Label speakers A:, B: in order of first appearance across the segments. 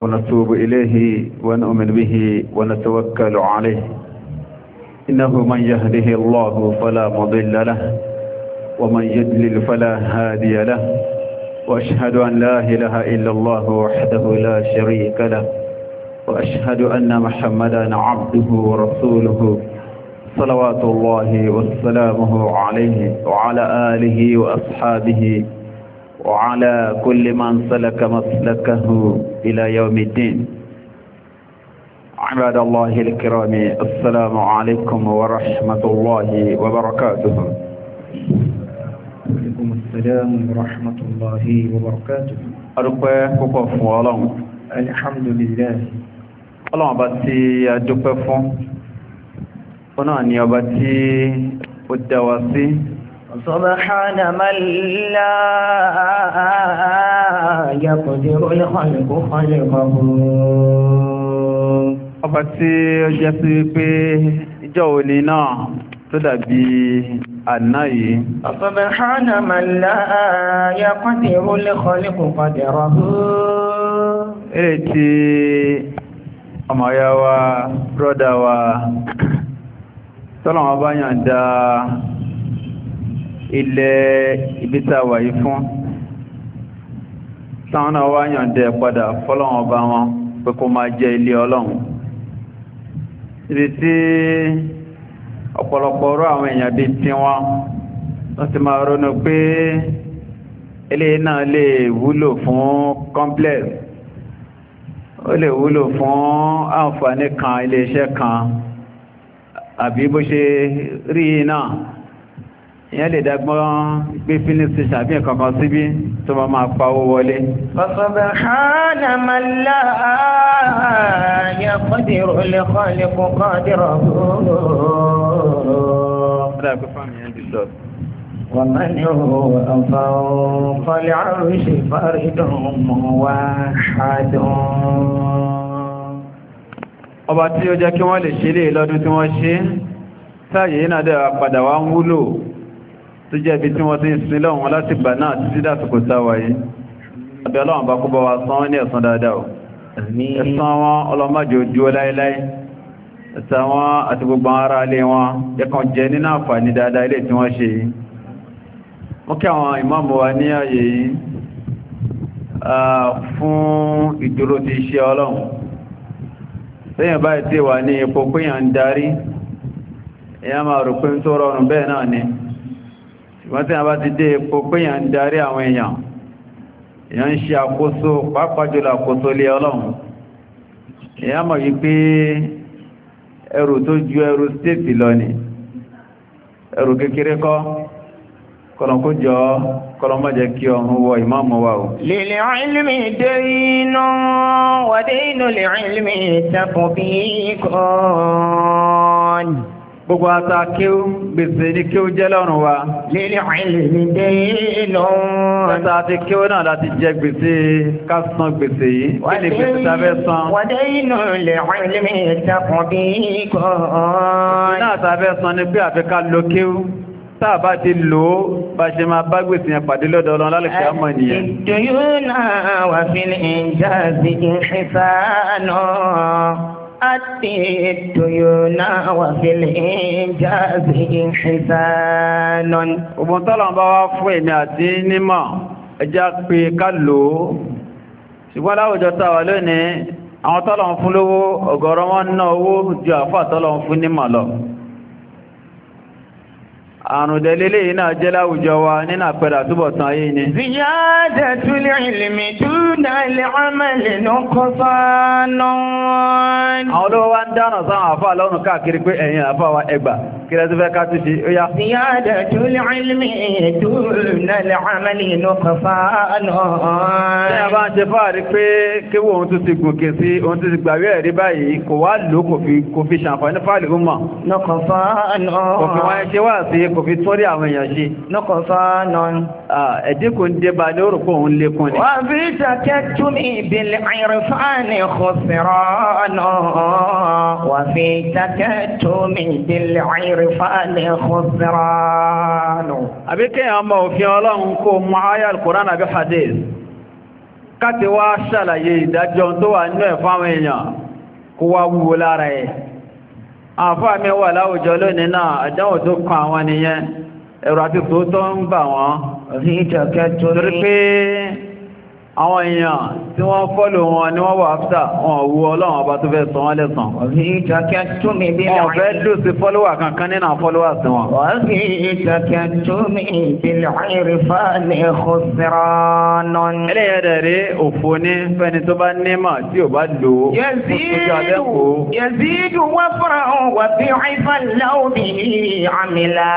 A: ونتوب إليه ونؤمن به ونتوكل عليه إنه من يهده الله فلا مضل له ومن يضلل فلا هادي له وأشهد أن لا إله إلا الله وحده لا شريك له وأشهد أن محمدا عبده ورسوله صلوات الله وسلامه عليه وعلى آله وأصحابه وعلى كل من سلك مسلكه إلى يوم الدين. عباد الله الكرام، السلام عليكم ورحمة الله وبركاته.
B: وعليكم السلام ورحمة الله وبركاته.
A: أدوبة كوكو فوالون.
B: الحمد لله.
A: الله باتي أدوبة فون. ونعني أباتي الدواسي.
B: سبحان من لا يقدر الخلق خلقه.
A: Ọba tí ó jẹ́ sí pé ìjọ òní náà tó dàbí àná yìí.
B: سبحان من لا يقدر الخلق قدره.
A: Èrè tí ọmọ ya wa, brọ́dà wa, tọ́lọ̀wọ́ bá yàn dá ilẹ̀ ibítà wà yìí fún. Táwọn náà wá yàn dẹ padà fọ́lọ́wọ́ bá wọn pé kó máa jẹ ilé Ọlọ́run. Ibi tí ọ̀pọ̀lọpọ̀ ọ̀rọ̀ àwọn èèyàn bí tí wọ́n ti máa ronú pé ilé náà lè wúlò fún complex, ó lè wúlò fún àǹfààní kan ilé-iṣẹ́ kan, àbí bó ṣe rí náà ìyẹn lè dágbọ́n gbé fílì sí ṣàbí ẹ̀kọ̀kan síbí tó bá máa pàwó wọlé.
B: Subhana man la yaqdiru al-khaliqu qadirahu. ومن هو فوق العرش فرد موحد.
A: Ọba tí ó jẹ́ kí wọ́n lè ṣe lè lọ́dún tí wọ́n ṣe sáàyè náà dẹ̀ padà wá ń wúlò tó jẹ́ ibi tí wọ́n ti ń sin lọ́wọ́n láti gbà náà títí dásìkò sáwàyé. Àbí Ọlọ́run bá kó bá wa san wọ́n ní ẹ̀san dáadáa. Ẹ̀san wọn ọlọ́májò ojú láíláí. Ẹ̀san wọn àti gbogbo ará ilé wọn jẹ́kan jẹ nínú àǹfààní dáadáa ilé tí wọ́n ṣe yìí. Mú kí àwọn ìmáàmù wa ní ààyè yìí fún ìdúró ti iṣẹ́ Ọlọ́run. Lẹ́yìn báyìí tí wà ní ipò péyàn ń darí, èyàn máa rò pé ń tó rọrùn bẹ́ẹ̀ náà ni. Ṣùgbọ́n tí a bá ti dé ipò péyàn ń darí àwọn èèyàn ń ṣe àkóso, pàápàá jùlọ àkóso lé Ọlọ́run. Èyàn mọ̀ yí pé ẹrù tó ju ẹrù stéètì lọ ni, ẹrù kékeré kọ́, kọlọ̀kó jọ kọlọ̀mọ́ jẹ́ kí ọ̀run wọ ìmáàmù wa o.
B: Lil ilmi daynun wa daynu lil ilmi tatbiqun.
A: Gbogbo ata kíw gbèsè ní kíw jẹ́ lọ́rùn wa.
B: Lil ilmi daynun.
A: Ẹta àti kíw náà láti jẹ gbèsè ká san gbèsè yìí. Kí ni gbèsè ta fẹ́ san?
B: Wa daynu lil ilmi tatbiqun.
A: Náà ta fẹ́ san ni pé àfi ká lo kíw. Táà bá ti lò ó bá ṣe máa bá gbèsè yẹn pàdé lọ́dọ̀ Ọlọ́run lálẹ́kẹ̀ẹ́ àmọ́ ènìyàn.
B: Ad-duyuna wa fil injazi ihsanu. Ad-duyuna wa fil injazi ihsanu.
A: Ògùn tọ́lọ̀ bá wá fún èmi àti nímọ̀ ẹjá pé ká lò ó. Ṣùgbọ́n láwùjọ táwà lónìí, àwọn tọ́lọ̀ fún lówó ọ̀gọ̀rọ̀ wọn ná owó ju àfà tọ́lọ̀ fún nímọ̀ lọ. Àrùn dẹ̀lélé yìí náà jẹ́ láwùjọ wa nínú àpẹẹrẹ àtúbọ̀tán ayé ni.
B: Ziyadatul ilmi duna al-amali nuqsanun.
A: Àwọn olówó wá ń dáná sáwọn àfáà lọ́rùn káàkiri pé ẹ̀yin àfáà wa ẹgbà kí lẹ́ tó fẹ́ ká tó ṣe ó yá.
B: Ziyadatul ilmi duna al-amali nuqsanun.
A: Ṣé a bá ń ṣe fáàrí pé kéwò ohun tó ti gòkè sí ohun tó ti gbàwé ẹ̀rí báyìí kò wá lò kò fi ṣàǹfààní fáàlì ó mọ̀.
B: Nuqsanun.
A: Kò fi wọ́n ṣe wá sí kò fi tọ́rí àwọn èèyàn ṣe.
B: Nuqsanun.
A: Ẹ̀dínkù ń dé bá ní orúkọ òun lékún ni.
B: Wa fi takattumi bil irfani khusranun. Wa fi takattumi bil irfani khusranun.
A: Àbí kéèyàn mọ òfin Ọlọ́run kó mọ àyá Al-Qur'an àbí hadith. káti wá ṣàlàyé ìdájọ́ tó wà nínú ẹ̀ fáwọn èèyàn kó wá wúwo lára ẹ̀. àfáà mi wà láwùjọ lónìí náà àdánwò tó kan àwọn nìyẹn ẹ̀rọ àti tòótọ́ ń bà wọ́n torí pé àwọn èèyàn tí wọ́n fọ́lò wọn ni wọ́n wà áfíta wọn wu Ọlọ́run ọba tó fẹ́ sọ wọ́n lẹ́san wọn fẹ́ lù sí fọ́lọ́wà kankan nínú fọ́lọ́wà sí wọn ẹlẹ́yẹ̀dẹ̀ rí òfò ní fẹ́ni tó bá nímọ̀ tí ò bá lò ó
B: yazidu wafran wa bi'ifan law bihi amila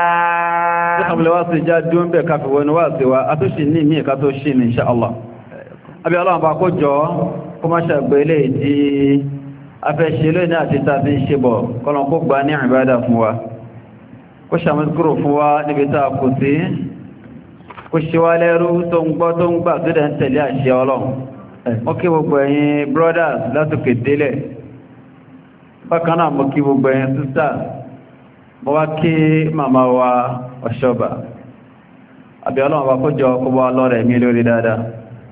A: àbí Ọlọ́run bá kó jọ kó má ṣàgbé ilé ìdí afẹ́ṣe lónìí àti tàbí ṣe bọ̀ kọlọ̀ kó gbà ní ìbádà fún wa kó ṣàmúkúrò fún wa níbi tá kò sí kó ṣe wá lẹ́rú tó ń gbọ́ tó ń gbà tó dẹ̀ ń tẹ̀lé àṣẹ Ọlọ́run mo kí gbogbo ẹ̀yin brothers látòkè délẹ̀ bákan náà mo kí gbogbo ẹ̀yin sisters mo wá kí màmá wa Ọ̀ṣọ́bà àbí Ọlọ́run bá kó jọ kó bá lọ́rẹ̀ mi lórí dáadáa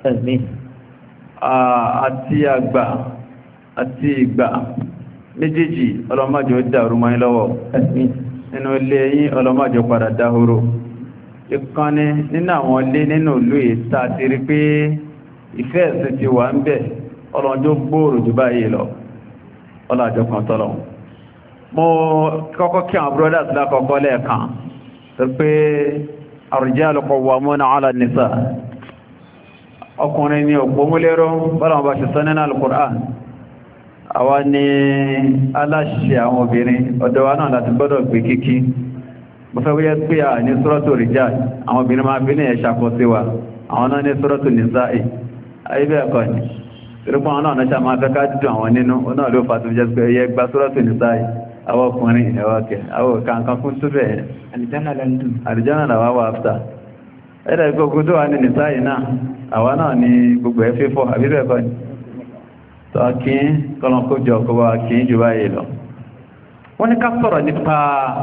A: àti àgbà àti ìgbà méjèèjì ọlọ́májò dàrú mọ́ lọ́wọ́ nínú ilé yín ọlọ́májò padà dáhóró ìkànnì nínú àwọn ilé nínú ìlú ìta ti rí pé ìfẹ́ ẹ̀sìn ti wà ń bẹ̀ ọlọ́jọ́ gbòòrò jù báyìí lọ ọlọ́jọ́ kan tọ́lọ̀ mo kọ́kọ́ kí àwọn brothers lákọ́kọ́ lẹ́ẹ̀kan tó pé ar-rijalu qawwamuna 'ala an-nisa ọkùnrin ni òpómúlérò bọ́lá bá ṣe sọ nínú al-Qur'an àwa ni aláṣẹ àwọn obìnrin ọ̀dọ̀ wa náà láti gbọ́dọ̀ gbé kíkí mo fẹ́ wíyẹ́ pé à ní Suratu Rijal àwọn obìnrin máa fi ní ẹ̀ṣàkọ́ sí wa àwọn náà ní Suratu Nisa'i ayébẹ̀ ẹ̀kọ́ ni irúgbọ́n àwọn náà ṣe máa fẹ́ ká dùn àwọn nínú náà ló fàtí jẹ́ pé ẹyẹ gba Suratu Nisa'i àwọn ọkùnrin ẹwàkẹ́ àwọn kankan fún túbẹ̀ àlìjánà làwà wà áfta ẹ̀rẹ̀ gbogbo tó wà ní Nisa'i náà àwa náà ni gbogbo ẹ̀ fífọ́ àbíbẹ̀ ẹ̀kọ́ ni tó kí kọlọ̀kójọ kọwà kí jù báyìí lọ wọ́n ní ká sọ̀rọ̀ nípa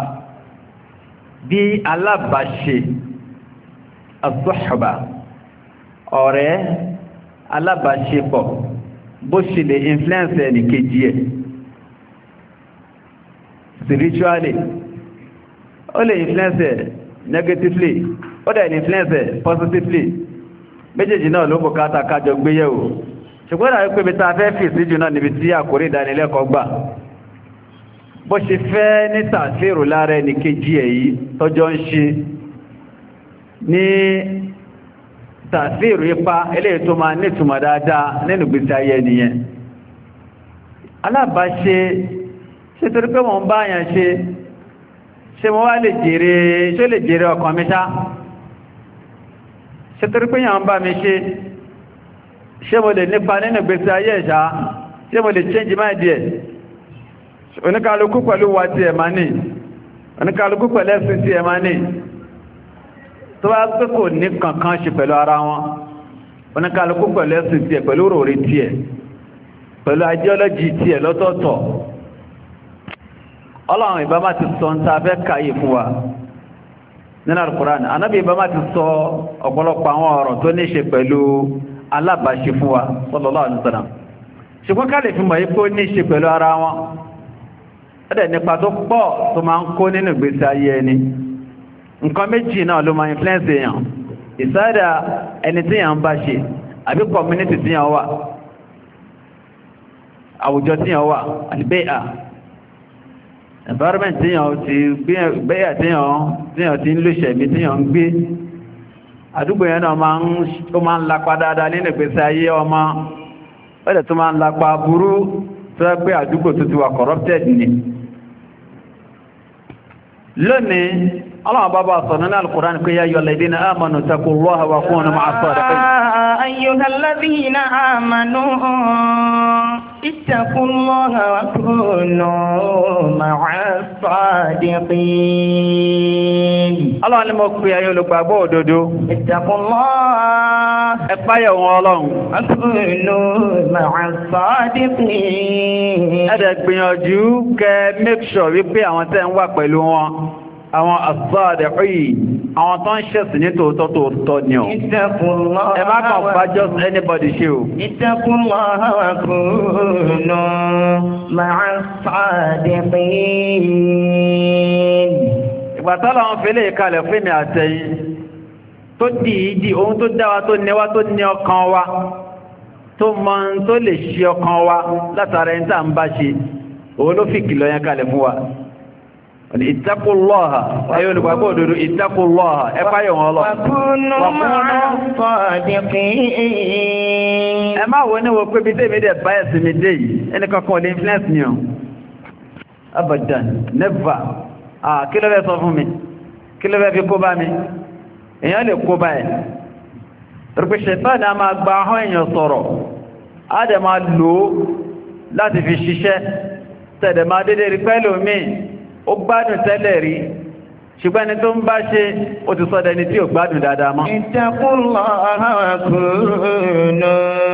A: bí alábàáṣe as-suhba ọ̀rẹ́ alábàáṣepọ̀ bó ṣe lè influence ẹni kejì ẹ̀ spiritually ó lè influence ẹ̀ negatively ó dẹ̀ lè influence ẹ̀ positively méjèèjì náà ló bùkátà kájọ gbéyẹ̀wò ṣùgbọ́n náà wípé bíta fẹ́ fi síjù náà níbi tí àkórí ìdánilẹ́kọ̀ọ́ gbà bó ṣe fẹ́ ní tàfíìrù lára ẹni kejì èyí tọ́jọ́ ń ṣe ní tàfíìrù ipa eléyìí tó máa nítumọ̀ dáadáa nínú gbèsè ayé nìyẹn alábàáṣe ṣe torí pé wọ́n bá yàn ṣe mo wá lè jèrè ọkàn mi ṣá ṣe torí pé yàn bá mi ṣe mo lè nípa nínú gbèsè ayé ẹ̀ṣá ṣe mo lè change my idea oníkàlùkù pẹ̀lú wa tí ẹ máa ní oníkàlùkù pẹ̀lú ẹ̀sìn tí ẹ máa ní tó bá pé kò ní kankan ṣe pẹ̀lú ara wọn oníkàlùkù pẹ̀lú ẹ̀sìn tí ẹ pẹ̀lú ròrí tí ẹ pẹ̀lú ideology tí ẹ lọ́tọ̀ọ̀tọ̀ Ọlọ́run ìbá má ti sọ ń ta fẹ́ káyè fún wa nínú Al-Qur'an anábì ìbá má ti sọ ọ̀pọ̀lọpọ̀ àwọn ọ̀rọ̀ tó ní ṣe pẹ̀lú alábàáṣe fún wa sallallahu alaihi wasallam ṣùgbọ́n ká lè fi mọ̀ yí pé ó ní ṣe pẹ̀lú ara wọn ẹ̀dẹ̀ nípa tó pọ̀ tó máa ń kó nínú ìgbésí ayé ẹni nǹkan méjì náà ló máa influence èèyàn ìsáàdà ẹni tí èèyàn ń bá ṣe àbí community tí èèyàn wà àwùjọ tí èèyàn wà àlìbẹ́yà environment tí èèyàn ti gbéyà tí èèyàn ti ń lò ṣẹ̀mí tí èèyàn ń gbé àdúgbò yẹn náà máa ń lapa dáadáa nínú ìgbésí ayé ọmọ ẹ̀dẹ̀ tó máa ń lapa burú tó yẹ pé àdúgbò tó ti wà corrupted ni lónìí Allah bàbá sọ nínú al-Qur'an pé ya ayyuhal ladhina amanu taqullaha wa kunu ma'as sadiqin
B: ayyuhal ladhina amanu ittaqullaha wa kunu ma'as sadiqin
A: Allah ni mo pè ayé olùgbàgbọ́ òdodo
B: ittaqullaha
A: ẹ páyà wọn Ọlọ́run
B: wa kunu ma'as sadiqin
A: ẹ dẹ̀ gbìyànjú kẹ́ make sure wípé àwọn tẹ́ ń wà pẹ̀lú wọn àwọn as-sadiqin àwọn tó ń ṣẹ̀sìn ní tòótọ́ ni ọ̀. Ẹ má kàn bá just anybody ṣe o.
B: Ittaqullaha wa kunu ma'as-sadiqin.
A: Ìgbàtọ́lá wọn fẹ́lẹ̀ ìkalẹ̀ fún mi àtẹ̀yìn tó dìídì ohun tó dáwà tó níwá tó ní ọkàn wa tó mọ́ tó lè ṣe ọkàn wa látara ẹni tá ń bá ṣe òun ló fi kìlọ̀ yẹn kalẹ̀ fún wa. Ittaqullaha ayé olùgbàgbọ́ òdodo ittaqullaha ẹ páyọ̀ wọn lọ.
B: Wa kunu ma'as-sadiqin.
A: Ẹ má wo ní wo pé bí tèmi dẹ̀ bá ẹ̀sìn mi dé yìí ẹni kankan lè influence ni o. Abadan never. Kí ló fẹ́ sọ fún mi? Kí ló fẹ́ fi kó bá mi? Èèyàn lè kó bá ẹ̀. Torípé ṣẹ̀tán ni a máa gba ahọ́n èèyàn sọ̀rọ̀. A dẹ̀ máa lò ó láti fi ṣiṣẹ́. Tẹ̀dẹ̀ máa dédé rí pẹ́lú mi. Ó gbádùn tẹ́lẹ̀ rí. Ṣùgbọ́n ẹni tó ń bá ṣe, ó ti sọ́dẹ̀ ni tí ò gbádùn dáadáa mọ́.
B: Ittaqullaha wa kunu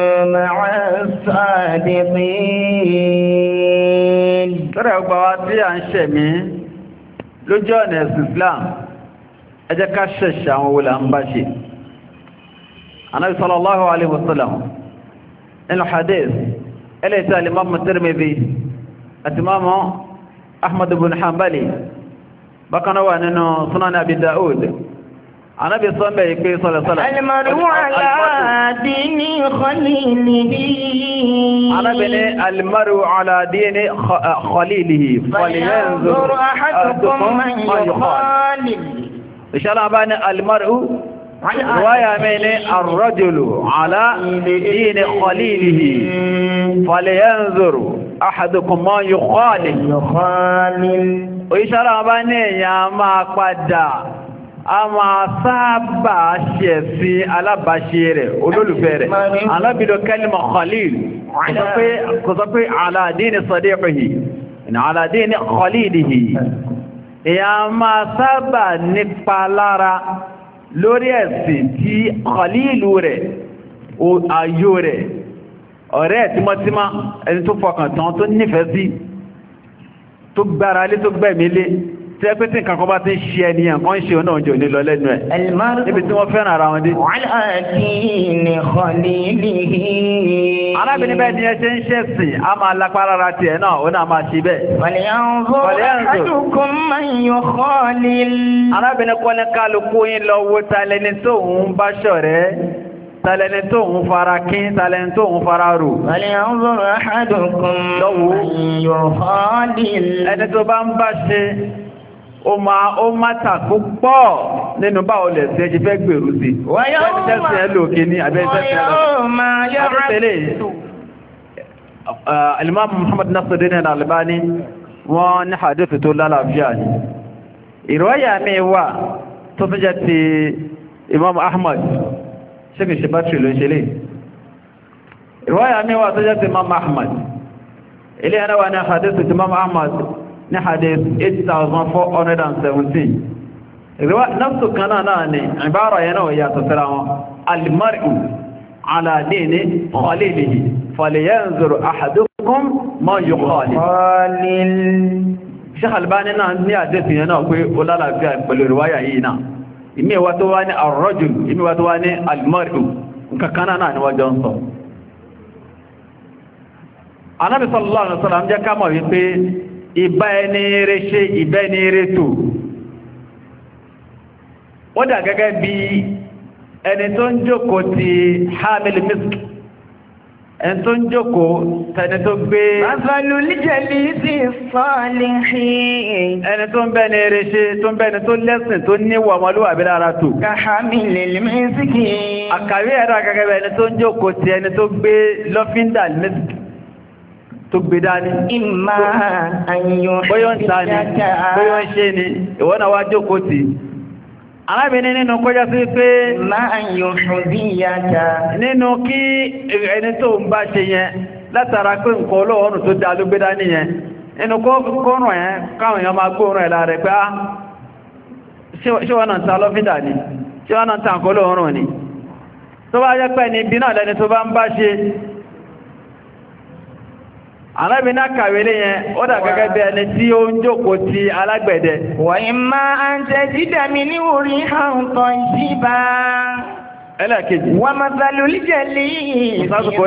B: ma'as-sadiqin.
A: Tọ́rẹ̀ ọgbà wa tí à ń ṣẹ̀mí lójú ọ̀nà ẹ̀sìn Islam ẹ jẹ́ ká ṣẹ̀ṣẹ̀ àwọn wòlà ń bá ṣe. Ànábì sallallahu alaihi wasallam nínú hadith ẹlẹ́ta al-Imam Tirmidhi àti Imam Ahmad ibn Hanbali bákanáà wà nínú Sunan Abi Dawud. Ànábì sọ́mbẹ̀ ìpé sọ́lọ̀sọ́lọ̀
B: Al-mar'u ala dini khalilihi.
A: Ànábì ní al-mar'u ala dini khalilihi falyanzur ahadukum man yukhalil. Ìṣàlá bá ní al-mar'u riwaya mai ní ar-rajulu ala dini khalilihi falyanzur ahadukum man yukhalil. Ìṣàlá bá ní èèyàn máa padà a máa sábà ṣe sí alábàáṣe rẹ̀ olólùfẹ́ rẹ̀ alábìlò kalima khalil kò sọ pé ala dini sadiqihi ala dini khalilihi èyà máa sábà nípa lára lórí ẹ̀sìn tí khalilu rẹ̀ ayò rẹ̀ ọ̀rẹ́ tímọ́tímọ́ ẹni tó fọkàn tán tó nífẹ̀ẹ́ sí tó gbára lé tó gbẹ̀mí lé tí ẹ pé tí nǹkan kan bá ti ń ṣe ẹniyàn kan ṣe ọ̀nà òjò ní lọ lẹ́nu ẹ̀ níbi tí wọ́n fẹ́ràn ara wọn dé. Arábìnrin bẹ́ẹ̀ ni ẹ ṣe ń ṣẹ̀sìn a máa lápá rárá ti ẹ̀ náà ó náà máa ṣe bẹ́ẹ̀. Arábìnrin kọ́ ní kálukú yín lọ wo talẹni tó ń bá ṣọ̀rẹ́ talẹni tó ń fara kín talẹni tó ń fara rò. Ẹni tó bá ń bá ṣe ó máa tàkú pọ̀ nínú báwo lẹ̀ sí ẹjí fẹ́ gbèrú sí. Ẹgbẹ́sẹ̀ ẹlòkè ní àbẹ́sẹ̀ Al-Imam Muhammad Nasiruddin Al-Albani wọ́n ní hadith tó lálàáfíà ní. Ìrọ́yà mi wà tó tún jẹ́ ti Imam Ahmad ṣékì ṣe bá tìrì ló ṣe lè. Ìrọ́yà mi wà tó jẹ́ ti Imam Ahmad. Ilé ẹ̀nà wà ní hadith ti Imam Ahmad ní hadith 8417. Ìrọ́wà náà kan náà ni ìbára yẹn náà yàtọ̀ síra wọn. Al-mar'u ala dini khalilihi falyanzur ahadukum man yukhalil. Sheikh Albani náà ní àdẹ́sì yẹn náà pé ó lálàáfíà pẹ̀lú ìrìwáyà yìí náà. Ìmí wa tó wá ní ar-rajul, ìmí wa tó wá ní al-mar'u, nǹkan náà ni wọ́n jọ ń sọ. Ànábì sallallahu alaihi wasallam jẹ́ ká mọ̀ wípé ìbá ẹni rẹ̀ ṣe ìbẹ́ ni rẹ̀ tó. Ó dà gẹ́gẹ́ bí ẹni tó ń jókòó ti hamil misk, ẹni tó ń jókòó tẹni tó gbé
B: Mathalul jalisi salihin.
A: ẹni tó ń bẹ́ ni rẹ̀ ṣe tó ń bẹ́ ni tó lẹ́sìn tó níwà ọmọlúwàbí lára tó.
B: Kahamilil miski.
A: Àkàrí ẹ̀rọ gẹ́gẹ́ ẹni tó ń jókòó ti ẹni tó gbé lọ́fíndà misk tó gbé dání.
B: Imma ayọ̀
A: bóyọ́ ń ta ni bóyọ́ ń ṣe ni ìwọ náà wá jókòó tì. Arábìnrin nínú kọjá sí pé
B: Imma ayọ̀ ṣùdíyàtà.
A: Nínú kí ẹni tó ń bá ṣe yẹn látara pé nǹkan olóòrùn tó dá ló gbé dání yẹn nínú kọ́rùn yẹn káwọn èèyàn máa gbóòrùn ẹ̀lá rẹ̀ pé ṣé wọ́n náà ta lọ́fídà ni ṣé wọ́n náà ta nǹkan olóòrùn ni tó bá jẹ́ pé ní bí náà lẹ́ni tó bá ń bá ṣe Ànábì náà kàwé lé yẹn, ó dà gẹ́gẹ́ bí ẹni tí ó ń jókòó ti alágbẹ̀dẹ.
B: Wa imma an tajida minhu rihan tayyiban.
A: Ẹlẹ́ẹ̀kejì.
B: Wa mathalul jalisi.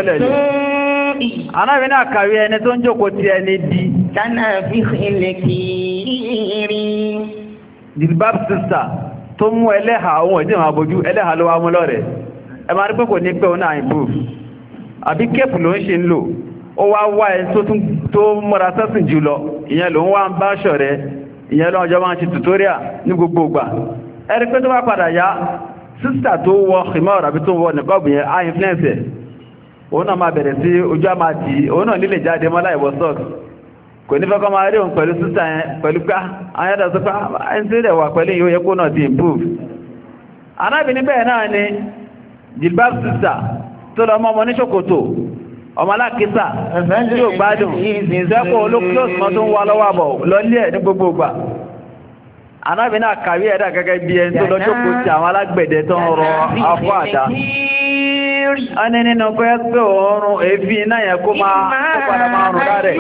A: Ànábì náà kàwé ẹni tó ń jókòó ti ẹni di.
B: Kanafikhil kiri.
A: Jilbab sister tó mú ẹlẹ́hà ohun ìdí ìwọ̀n àbójú ẹlẹ́hà ló wá mú lọ́rẹ̀. Ẹ máa rí pé kò ní pé òun náà improve. Àbí kéèpù ló ń ṣe ń lò. Ó wá wá ẹ tó mọ́ra sẹ́sìn jù lọ, ìyẹn ló ń wá ń bá ṣọ̀rẹ́, ìyẹn ló ọjọ́ máa ń ṣe tutorial ní gbogbo ìgbà. Ẹ̀rí pé tó bá padà yá, sísà tó wọ khimar àbí tó wọ nìkọ́bù yẹn á influence ẹ̀. Òun náà máa bẹ̀rẹ̀ sí ojú á máa tì í, òun náà nílè jáde mọ́ láì wọ socks. Kò ní fẹ́ kọ́ máa rí òun pẹ̀lú sísà yẹn pẹ̀lú pé ayẹ́dà sọ pé ẹni tí rẹ̀ wà pẹ̀lú yìí ó yẹ kó náà ti improve. Anábì níbẹ̀ náà ni jilbab sísà tó lọ mọ́ ọmọ ní ṣòkòtò ọmọ alákìísà tí ó gbádùn ìṣẹ́kọ̀ olókíọ́sì mọ́ tó ń wá lọ́wọ́ àbọ̀ lọ́lé ẹ̀ ní gbogbo ìgbà. Ànábì náà kàwé ẹ̀dà gẹ́gẹ́ bí ẹni tó lọ́jọ́kò tí àwọn alágbẹ̀dẹ tó ń rọ afọ́ àdá. A ní nínú pé pé òórùn èéfín iná yẹn kó padà máa rùn rárẹ̀.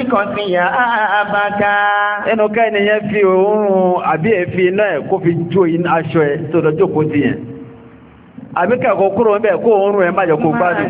A: Inú kẹ́ni yẹn fi òórùn àbí èéfín iná ẹ̀ kó fi jó aṣọ ẹ̀ tó lọ́jọ́kò tí yẹn. Àbí kẹ́kọ̀ọ́ kúrò ń bẹ̀ kó oòrùn ẹ má jẹ kó gbádùn.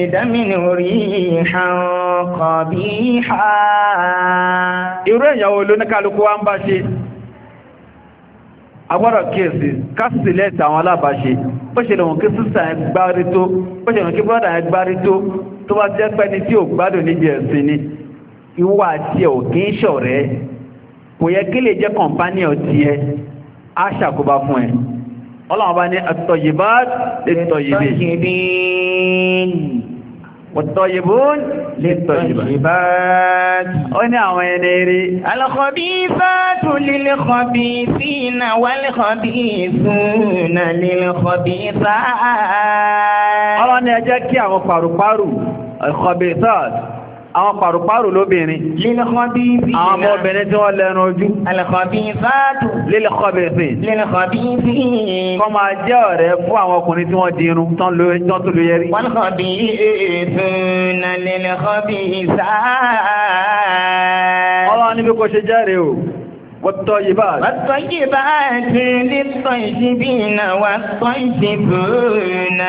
A: Irú èèyàn wo ló ní kálukú wá ń bá ṣe? Agbọ́dọ̀ kíyèsí, kásìlẹ̀ tàwọn alábàáṣe, bó ṣe lòun kí sísà ẹ gbárí tó, bó ṣe lòun kí brọ́dà ẹ gbárí tó bá jẹ́ pẹ́ni tí ò gbádùn níbi ẹ̀sìn ni, ìwà àti ẹ̀ ò kí ń ṣọ̀rẹ́, kò yẹ kí lè jẹ́ kọ̀mpánì ọ̀tí ẹ, á ṣàkóbá fún ẹ. Allah bá ní at-tayyibat lit-tayyibin wat-tayyibun lit-tayyibat. Ó ní àwọn ẹni rí.
B: Al-khabithatu lil-khabithina wal-khabithuna lil-khabithat.
A: Allah ní ẹ jẹ́ kí àwọn pàrùpàrù al-khabithat àwọn pàrùpàrù lóbìnrin.
B: Lil-khabithina.
A: Àwọn ọmọ obìnrin tí wọ́n lẹ́nu ojú.
B: Al-khabithatu.
A: Lil-khabithin.
B: Lil-khabithin.
A: Kọ́ máa jẹ́ ọ̀rẹ́ fún àwọn ọkùnrin tí wọ́n di irun tán tó ló yẹrí.
B: Wal-khabithuna lil-khabithat.
A: Ọlọ́run níbi kò ṣe jẹ́rìí o. والطيبات
B: للطيبين والطيبون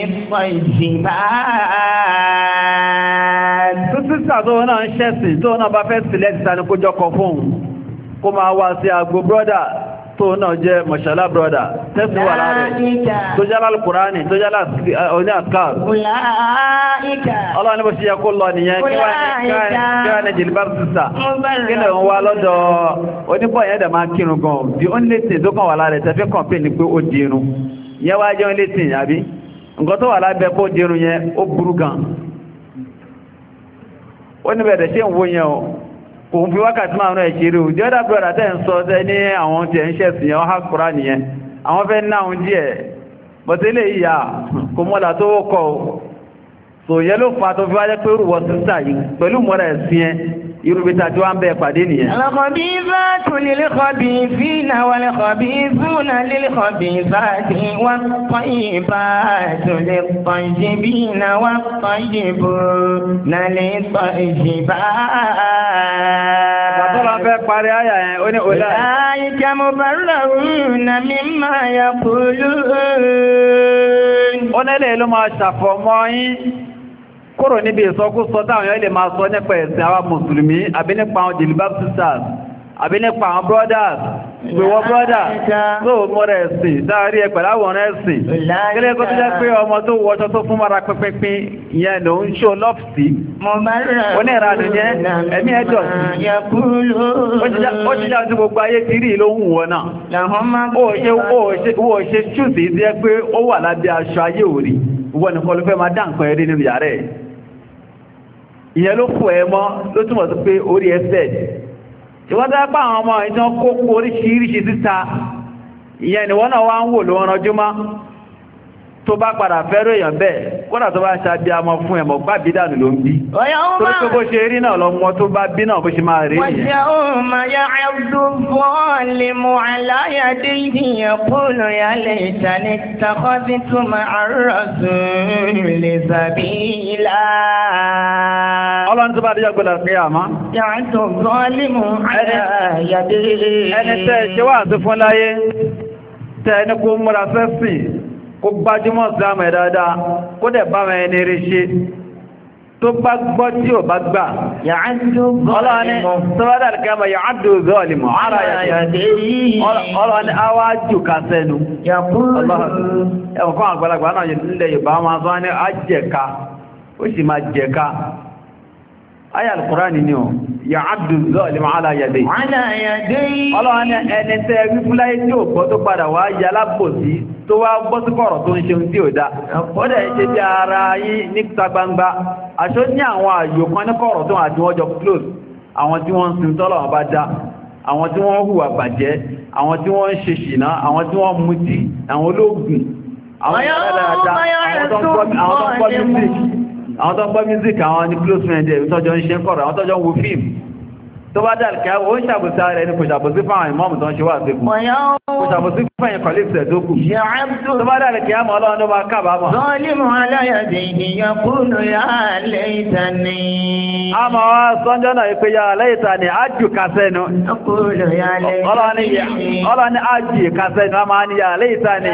B: للطيبات.
A: Sísà tó náà ń ṣẹ̀sìn tó náà bá fẹ́ sílẹ̀ ti sani kó jọkọ̀ fún kó máa wá sí àgbo brọ́dà tó náà jẹ́ mọ̀ṣálá brọ́dà tẹ́sí wà láàrẹ̀ tó jálá Al-Kùránì tó jálá oní àkàr. Ọlọ́run ní bó ṣe yẹ kó lọ nìyẹn kí wá ní jìlbáb sísà kí lè ń wá lọ́dọ̀ onípọ̀ yẹn dẹ̀ máa kírun gan bí ó ń lè tì tó kàn wà láàrẹ̀ tẹ́fẹ́ kọ̀ǹpé ní pé ó di irun yẹn wá jẹ́ ó lè tì àbí nǹkan tó wà lábẹ́ kó di irun yẹn ó burú gan. Ó ní bẹ̀rẹ̀ ṣe ń wo yẹn o kò ń fi wákàtí máa rán ẹ̀kiri o jọ́dá brọ́dà tẹ́ ń sọ tẹ́ ní àwọn tí ẹ̀ ń ṣẹ̀sìn yẹn ha kúrá nìyẹn àwọn fẹ́ náà díẹ̀ bọ̀tẹ́lẹ̀ ìyà kò mọ́lá tó kọ́ o so yẹ ló fa tó fi wájẹ́ pé rúwọ́ sísà yìí pẹ̀lú mọ́ra ẹ̀sìn ẹ irúbítà tí wá ń bẹ pàdé nìyẹn.
B: Al-khabithatu lil-khabithina wal-khabithuna lil-khabithati wat-tayyibatu lit-tayyibina wat-tayyibuna lit-tayyibat.
A: Bàtọ́lá fẹ́ parí àyà yẹn, ó ní ọlá.
B: Ulaika mubarra'una mimma yaqulun.
A: Ó nílé ló máa ṣàfọ̀mọ́ yín kúrò níbi ìsọkúsọ táwọn yóò lè máa sọ nípa ẹ̀sìn àwọn mùsùlùmí àbí nípa àwọn jìlìbáb sisters àbí nípa àwọn brothers gbèwọ́ brothers tó mọ́rẹ̀ ẹ̀sìn dárí ẹ pẹ̀lú àwọn ẹ̀sìn kílẹ̀ kó tó jẹ́ pé ọmọ tó wọ́ṣọ́ tó fún mara pínpín ìyẹn ló ń ṣó lọ́pùsí onírànù yẹn ẹ̀mí ẹjọ́ sí ó ti já sí gbogbo ayé ti rí ló ń wọ́n náà ó ṣe ṣùsì sí ẹ pé ó wà lábẹ́ aṣọ ayé òrí ìwọ nìkan ló fẹ́ máa dá nǹkan ẹrí nínú yàrá ẹ̀ ìyẹn ló fò ẹ mọ́ ló túnmọ̀ sí pé orí ẹsẹ̀ ìwọ́n tẹ́ pà àwọn ọmọ ìtàn kókó oríṣiríṣi síta ìyẹn ni wọ́n náà wá ń wò ló rànjú mọ́ tó bá padà fẹ́rẹ̀ èèyàn bẹ́ẹ̀ kódà tó bá ṣàbí amọ fún ẹmọ̀ gbá bí dànù ló ń bí tó tó bó ṣe rí náà lọ mọ́ tó bá bí náà bó ṣe máa rí nìyẹn.
B: ويوم يعض الظالم على يديه يقول يا ليتني اتخذت مع الرسول سبيلا.
A: Ọlọ́run tó bá dé ọgbọ́dọ̀ pé àmá.
B: يعض الظالم على يديه.
A: Ẹni tẹ́ ṣe wà tó fún láyé tẹ́ ẹni kó múra sẹ́sìn kó gbájúmọ̀ ìsìlámù ẹ̀ dáadáa kó dẹ̀ bá wọn ẹni rí ṣe tó bá gbọ́ tí ò bá gbà. Ọlọ́ni tó bá dàrí kí a máa yàádù zọ́ọ̀lìmọ̀ ara yàdé ọlọ́ni awájú ká sẹ́nu. Ẹ̀wọ̀n àgbàlagbà náà nílẹ̀ Yorùbá máa sọ ní ajẹ́ka ó sì máa jẹ́ka. Ayà al-Qur'ani ni o, yàádù zọ́ọ̀lìmọ̀ ala yàdé. Ọlọ́ni ẹni tẹ́ wípúláyé tí ò gbọ́ tó padà wá yà lábòsí tó wá gbọ́ sí kọ̀rọ̀ tó ń ṣe tí ò dá. Ó dẹ̀ ṣe bí ara yín níta gbangba. Aṣó ní àwọn àyò kan ní kọ̀rọ̀ tó àti wọ́n jọ close. Àwọn tí wọ́n ń sin tọ́lọ̀ wọn bá dá. Àwọn tí wọ́n hùwà bàjẹ́. Àwọn tí wọ́n ń ṣe ṣìnà. Àwọn tí wọ́n mutí. Àwọn ológun. Àwọn tó ń gbọ́ music. Àwọn ní close friend ẹ̀ tọ́jọ́ ń ṣe kọ̀rọ̀. Àwọn tọ́jọ́ ń wo fíìmù. Tó bá dà kí ó ń ṣàbòsí ara ẹni kò ṣàbòsí fáwọn ìmọ́mù tó ń ṣe wà sí fún. Kò ṣàbòsí fún ẹ̀yìn kọ̀lẹ́pẹ̀ tó kù. Tó bá dà kí á mọ́ ọlọ́run ló máa kábàámọ̀.
B: Zalimu ala yadihi yaqulu ya laytani.
A: A máa wá sọ́njọ́ náà pé ya laytani ájù kásẹ́nu.
B: Yaqulu ya laytani.
A: Ọlọ́ni ájù kásẹ́nu, a máa ní ya laytani.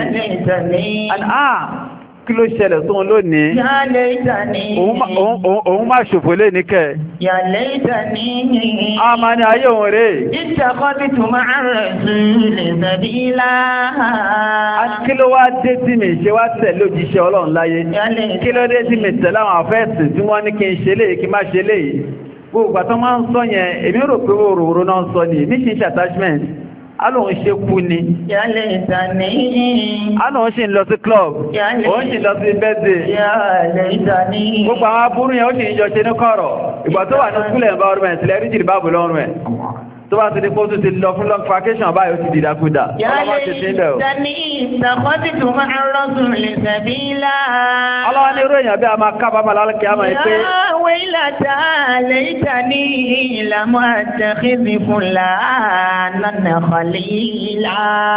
A: Kí ló ṣẹlẹ̀ sóhun lónìí?
B: Ya laytani.
A: Òun máa ṣòfò lé ní kẹ́.
B: Ya laytani.
A: A máa ní ayé òun rẹ̀.
B: Ittakhadhtu ma'a rasuli sabila.
A: Kí ló wá dé tí mi ṣe wá tẹ̀ lójíṣẹ́ Ọlọ́run láyé? Kí ló dé tí mi tẹ̀lé àwọn àfẹ́ẹ̀sì tí wọ́n ní kí n ṣe léyìí kí má ṣe léyìí? Gbogbo àtọ́ máa ń sọ yẹn, èmi rò pé òróró náà ń sọ ní, mi kì í ṣe attachment. Alóhun ṣe kú ni.
B: Ya laytani.
A: Alóhun ṣe ń lọ sí club. Òun ṣe lọ sí birthday.
B: Ya laytani.
A: Gbogbo àwọn aburú yẹn ó ṣe ń jọ ṣe ní kọ̀rọ̀. Ìgbà tó wà ní school environment lẹ́rí jìrì báàbù lọ́rùn ẹ̀. Tó bá ti di kó tó ti lọ fún long vacation báyìí ó ti dìdàkudà.
B: Ya laytani ittakhadhtu ma'a rasuli sabila.
A: Ọlọ́wọ́ ní irú èèyàn bí a máa kábàámà lálẹ́kẹ́ àmà ìpé.
B: Ya waylata laytani lam attakhidh fulanan khalila.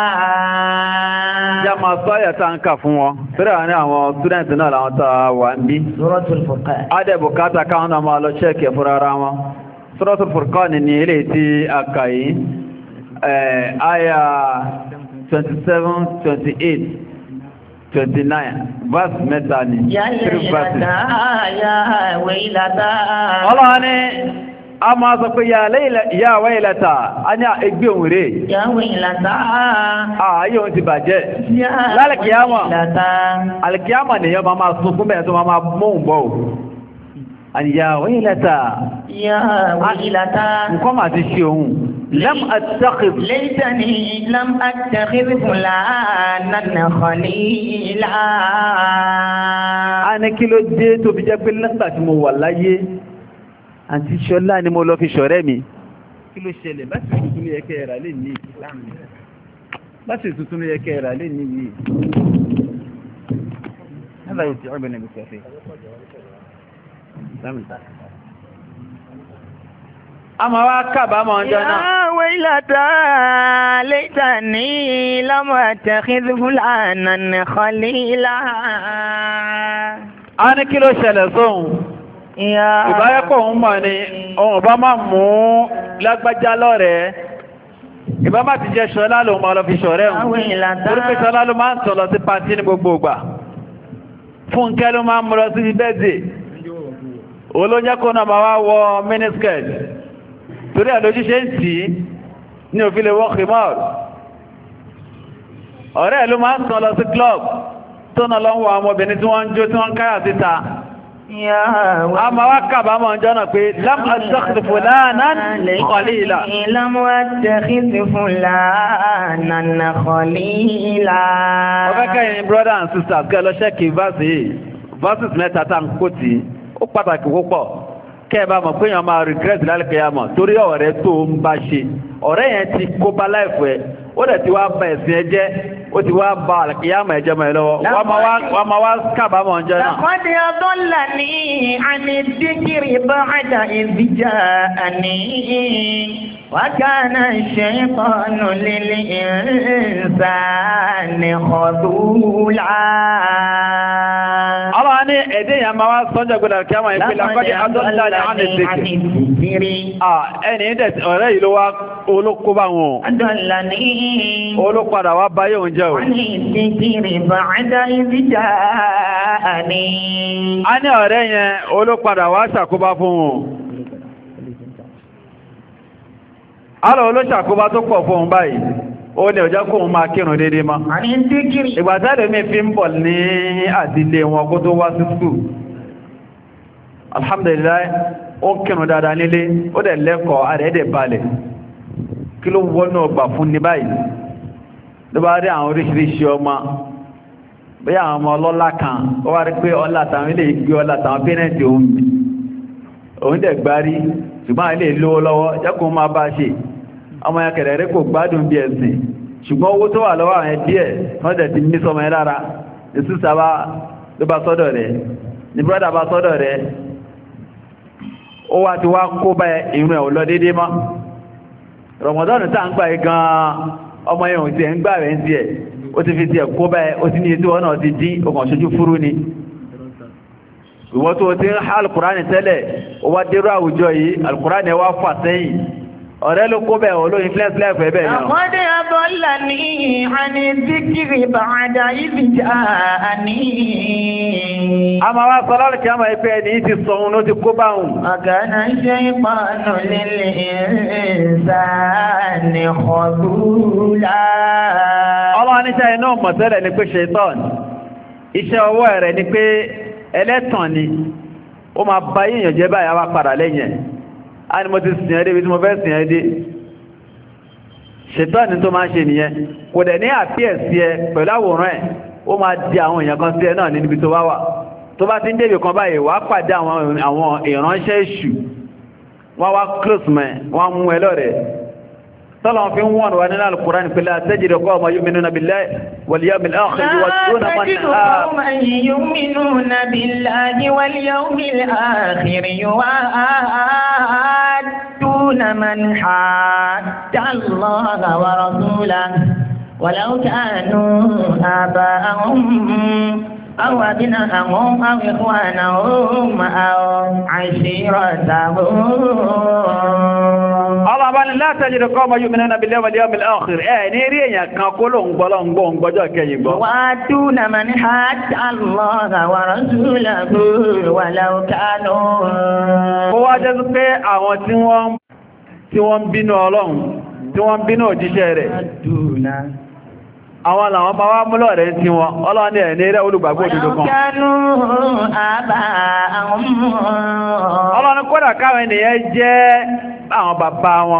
A: Ya máa sọ ẹ̀ta ń kà fún wọn. Fẹ́rẹ̀ wà ní àwọn student náà láwọn tàà wà ń bí.
B: Suratul Furqan.
A: Adẹ́ bùkátà káwọn náà máa lọ ṣẹ́kẹ̀ fún ara wọn. Suratul Furqan ni ilé tí a kà yìí, àyà 27, 28, 29, verse mẹ́ta ni.
B: Ya waylata.
A: Ọlọ́run ni a máa sọ pé ya waylata, a ní ẹgbẹ́ òun rẹ̀.
B: Ya waylata.
A: Ayé òun ti bàjẹ́. Lálẹ́kìyàmọ̀, alìkìyàmọ̀ nìyàn máa sún fún bẹ̀rẹ̀ tó máa mọ́ bọ́. Ya waylata.
B: Ya waylata.
A: Nǹkan máa ti ṣe ohun. Lam attakhidh.
B: Laytani lam attakhidh fulanan khalila.
A: A ní kí ló dé tó fi jẹ́ pé nígbà tí mo wà láyé, àti Ṣọlá ni mo lọ fi ṣọ̀rẹ́ mi. Kí ló ṣẹlẹ̀? Bá sì tuntun ní ẹkẹ́ ẹ̀rà lè ní ìsìlámù. Bá sì tuntun ní ẹkẹ́ ẹ̀rà lè ní yìí. Hádà yóò ti ọ̀bẹ̀ nẹ̀bí sọ̀fẹ́. A máa wá kábàámọ̀ ọjọ́ náà.
B: Ya waylata laytani lam attakhidh fulanan khalila.
A: A ní kí ló ṣẹlẹ̀ sóhun? Ìbáyẹ́pọ̀ òun mọ̀ ni ohun bá máa mú lágbájá lọ́rẹ̀ẹ́. Ìbá má ti jẹ́ Ṣọlá lòun máa lọ fi ṣọ̀rẹ́ hùn. Torí pé Ṣọlá ló máa ń sọ lọ sí pàtí ní gbogbo ìgbà. Fúnkẹ́ ló máa ń mú lọ sí bẹ́ẹ̀dẹ̀. Olóúnjẹ́ kó náà máa wá wọ miniskirt. Torí àlójúṣe ń tí ní òfin lè wọ́n kìmọ́ọ̀rù. Ọ̀rẹ́ ló máa ń sọ lọ sí club tó náà lọ ń wọ ọmọbìnrin tí wọ́n ń jó tí wọ́n ń káyà síta. A máa wá kábàámọ̀ ọjọ́ náà pé lam attakhidh fulanan khalila.
B: Lam attakhidh fulanan khalila.
A: Ọ̀fẹ́ kẹ́yìn brother and sisters kẹ́ lọ ṣẹ́kì verses mẹ́ta tá ń kó tí ó pàtàkì púpọ̀. Kẹ́ẹ̀bá mọ̀ pé yàn máa regret lálẹ́kẹ̀yàmọ̀ torí ọ̀rẹ́ tó ń bá ṣe. Ọ̀rẹ́ yẹn ti kó bá láìfẹ́, ó dẹ̀ ti wá bá ẹ̀sìn ẹjẹ́, ó ti wá bá àlàkìyàmọ̀ ẹjọ́ mọ̀ lọ́wọ́ wọ́n ma wá kábàámọ̀ ọjọ́ náà.
B: laqad adallani ani dhikri ba'da idh ja'ani wa kana ash-shaytanu lil insani khadula.
A: Allah ní ẹ̀dẹ́ yà máa wá sọ́jọ́ gbọ́dọ̀ kí a máa ìpínlẹ̀ laqad adallani ani dhikri. Ẹni dẹ̀ ọ̀rẹ́ yìí ló wá olókóbá wọn.
B: Adallani.
A: Olópadà wá báyé òun jẹ́ o.
B: Ani dhikri ba'da idh ja'ani.
A: A ní ọ̀rẹ́ yẹn olópadà wá ṣàkóbá fún wọn. Àlọ́ olóṣàkóbá tó pọ̀ fún un báyìí. Ó ní ọjọ́ kóhun máa kírun dédé mọ́.
B: Ani dhikri.
A: Ìgbàtẹ́lẹ̀ mi fi ń bọ̀ ní àdílé wọn kó tó wá sí skúù. Alhamdulillah, ó kírun dáadáa nílé, ó dẹ̀ lẹ́kọ̀ọ́ àrẹ́dẹ̀ balẹ̀. Kí ló wọ́nà ọgbà fún ní báyìí? Ló bá rí àwọn oríṣiríṣi ọmọ, bí àwọn ọmọ ọlọ́lá kan, ó wá rí pé ọlá tàwọn ilé ìgbé ọlá tàwọn pẹ́rẹ́ntì òun dẹ̀ gbárí, ṣùgbọ́n ilé lówó lọ́wọ́, jẹ́kùn máa bá ṣe. Ọmọ ya kẹ̀rẹ̀ rí kò gbádùn bí ẹ̀sìn, ṣùgbọ́n owó tó wà lọ́wọ́ àwọn ẹbí ẹ̀ wọ́n dẹ̀ ti ní sọmọ ẹ lára, ìsúsà ló bá sọ́dọ̀ rẹ̀, ní brọ́dà bá sọ́dọ̀ rẹ̀, ó wá ti wá kó bá ìrun ẹ̀ ò lọ dédé mọ́. Rọ̀mọ̀dọ́nù tá ń gbà gan ọmọ yẹn ò ti ẹ̀ ń gbà rẹ̀ ń ti ẹ̀ ó ti fi ti ẹ̀ kó bá ẹ ó ti ní etí wọn náà ti dín ọkàn ṣojú fúrú ni. Ìwọ́n tó ti ń há alukùránì tẹ́lẹ̀ ó wá dérú àwùjọ yìí alukùránì wá fà sẹ́yìn ọ̀rẹ́ ló kó bẹ́ẹ̀ olóyin influence life ẹ̀ bẹ́ẹ̀ náà.
B: Laqad adallani ani dhikri ba'da idh ja'ani.
A: A máa wá sọ lọ́rọ̀ kí a máa ipẹ́ ẹni ti sọ ohun ló ti kó bá hùn.
B: Wa kana ash-shaytanu lil insani khadula.
A: Ọlọ́run níṣẹ́ iná mọ̀tẹ́lẹ̀ ni pé ṣaitan. Iṣẹ́ ọwọ́ rẹ̀ ni pé ẹlẹ́tàn ni. Ó máa bá yíyàn jẹ́ báyìí wá padà lẹ́yìn. A ní mo ti sìn ẹ́dé bí tí mo fẹ́ sìn ẹ́dé. Ṣaitan ni tó máa ń ṣe nìyẹn. Kò dẹ̀ ní àpíẹ̀sí ẹ pẹ̀lú àwòrán ẹ̀. Ó máa di àwọn èèyàn kan sí ẹ náà níbi tó bá wà. Tó bá ti ń débì kan báyìí wà pàdé àwọn ìránṣẹ́ èṣù wọ́n wá close mẹ́ wọ́n mú ẹ lọ́rẹ̀ tọ́lọ̀ fi ń wọ́n wà nínú Al-Qur'an pé la tajidu qawman yu'minuna billahi wal yawmil akhir yuwadduna man hadda Allaha wa rasulahu walau kanu aba'ahum أو أبناءهم أو إخوانهم أو عشيرتهم. الله بان لا تجد قوما يؤمنون بالله واليوم الآخر. نيري كاكولون بلون بجا كيبو. واتون من حاد الله ورسوله ولو كانوا. هو جزء àwọn tí wọ́n bínú Ọlọ́run tí wọ́n bínú òjíṣẹ́ rẹ̀. Àwọn làwọn bá wá múlọ̀ rẹ̀ tí wọn, Ọlọ́run ní ẹ̀ní rẹ̀ olùgbàgbọ́ òdodo kan. Ọlọ́run kódà káwọn ènìyàn jẹ́ àwọn bàbá wọn.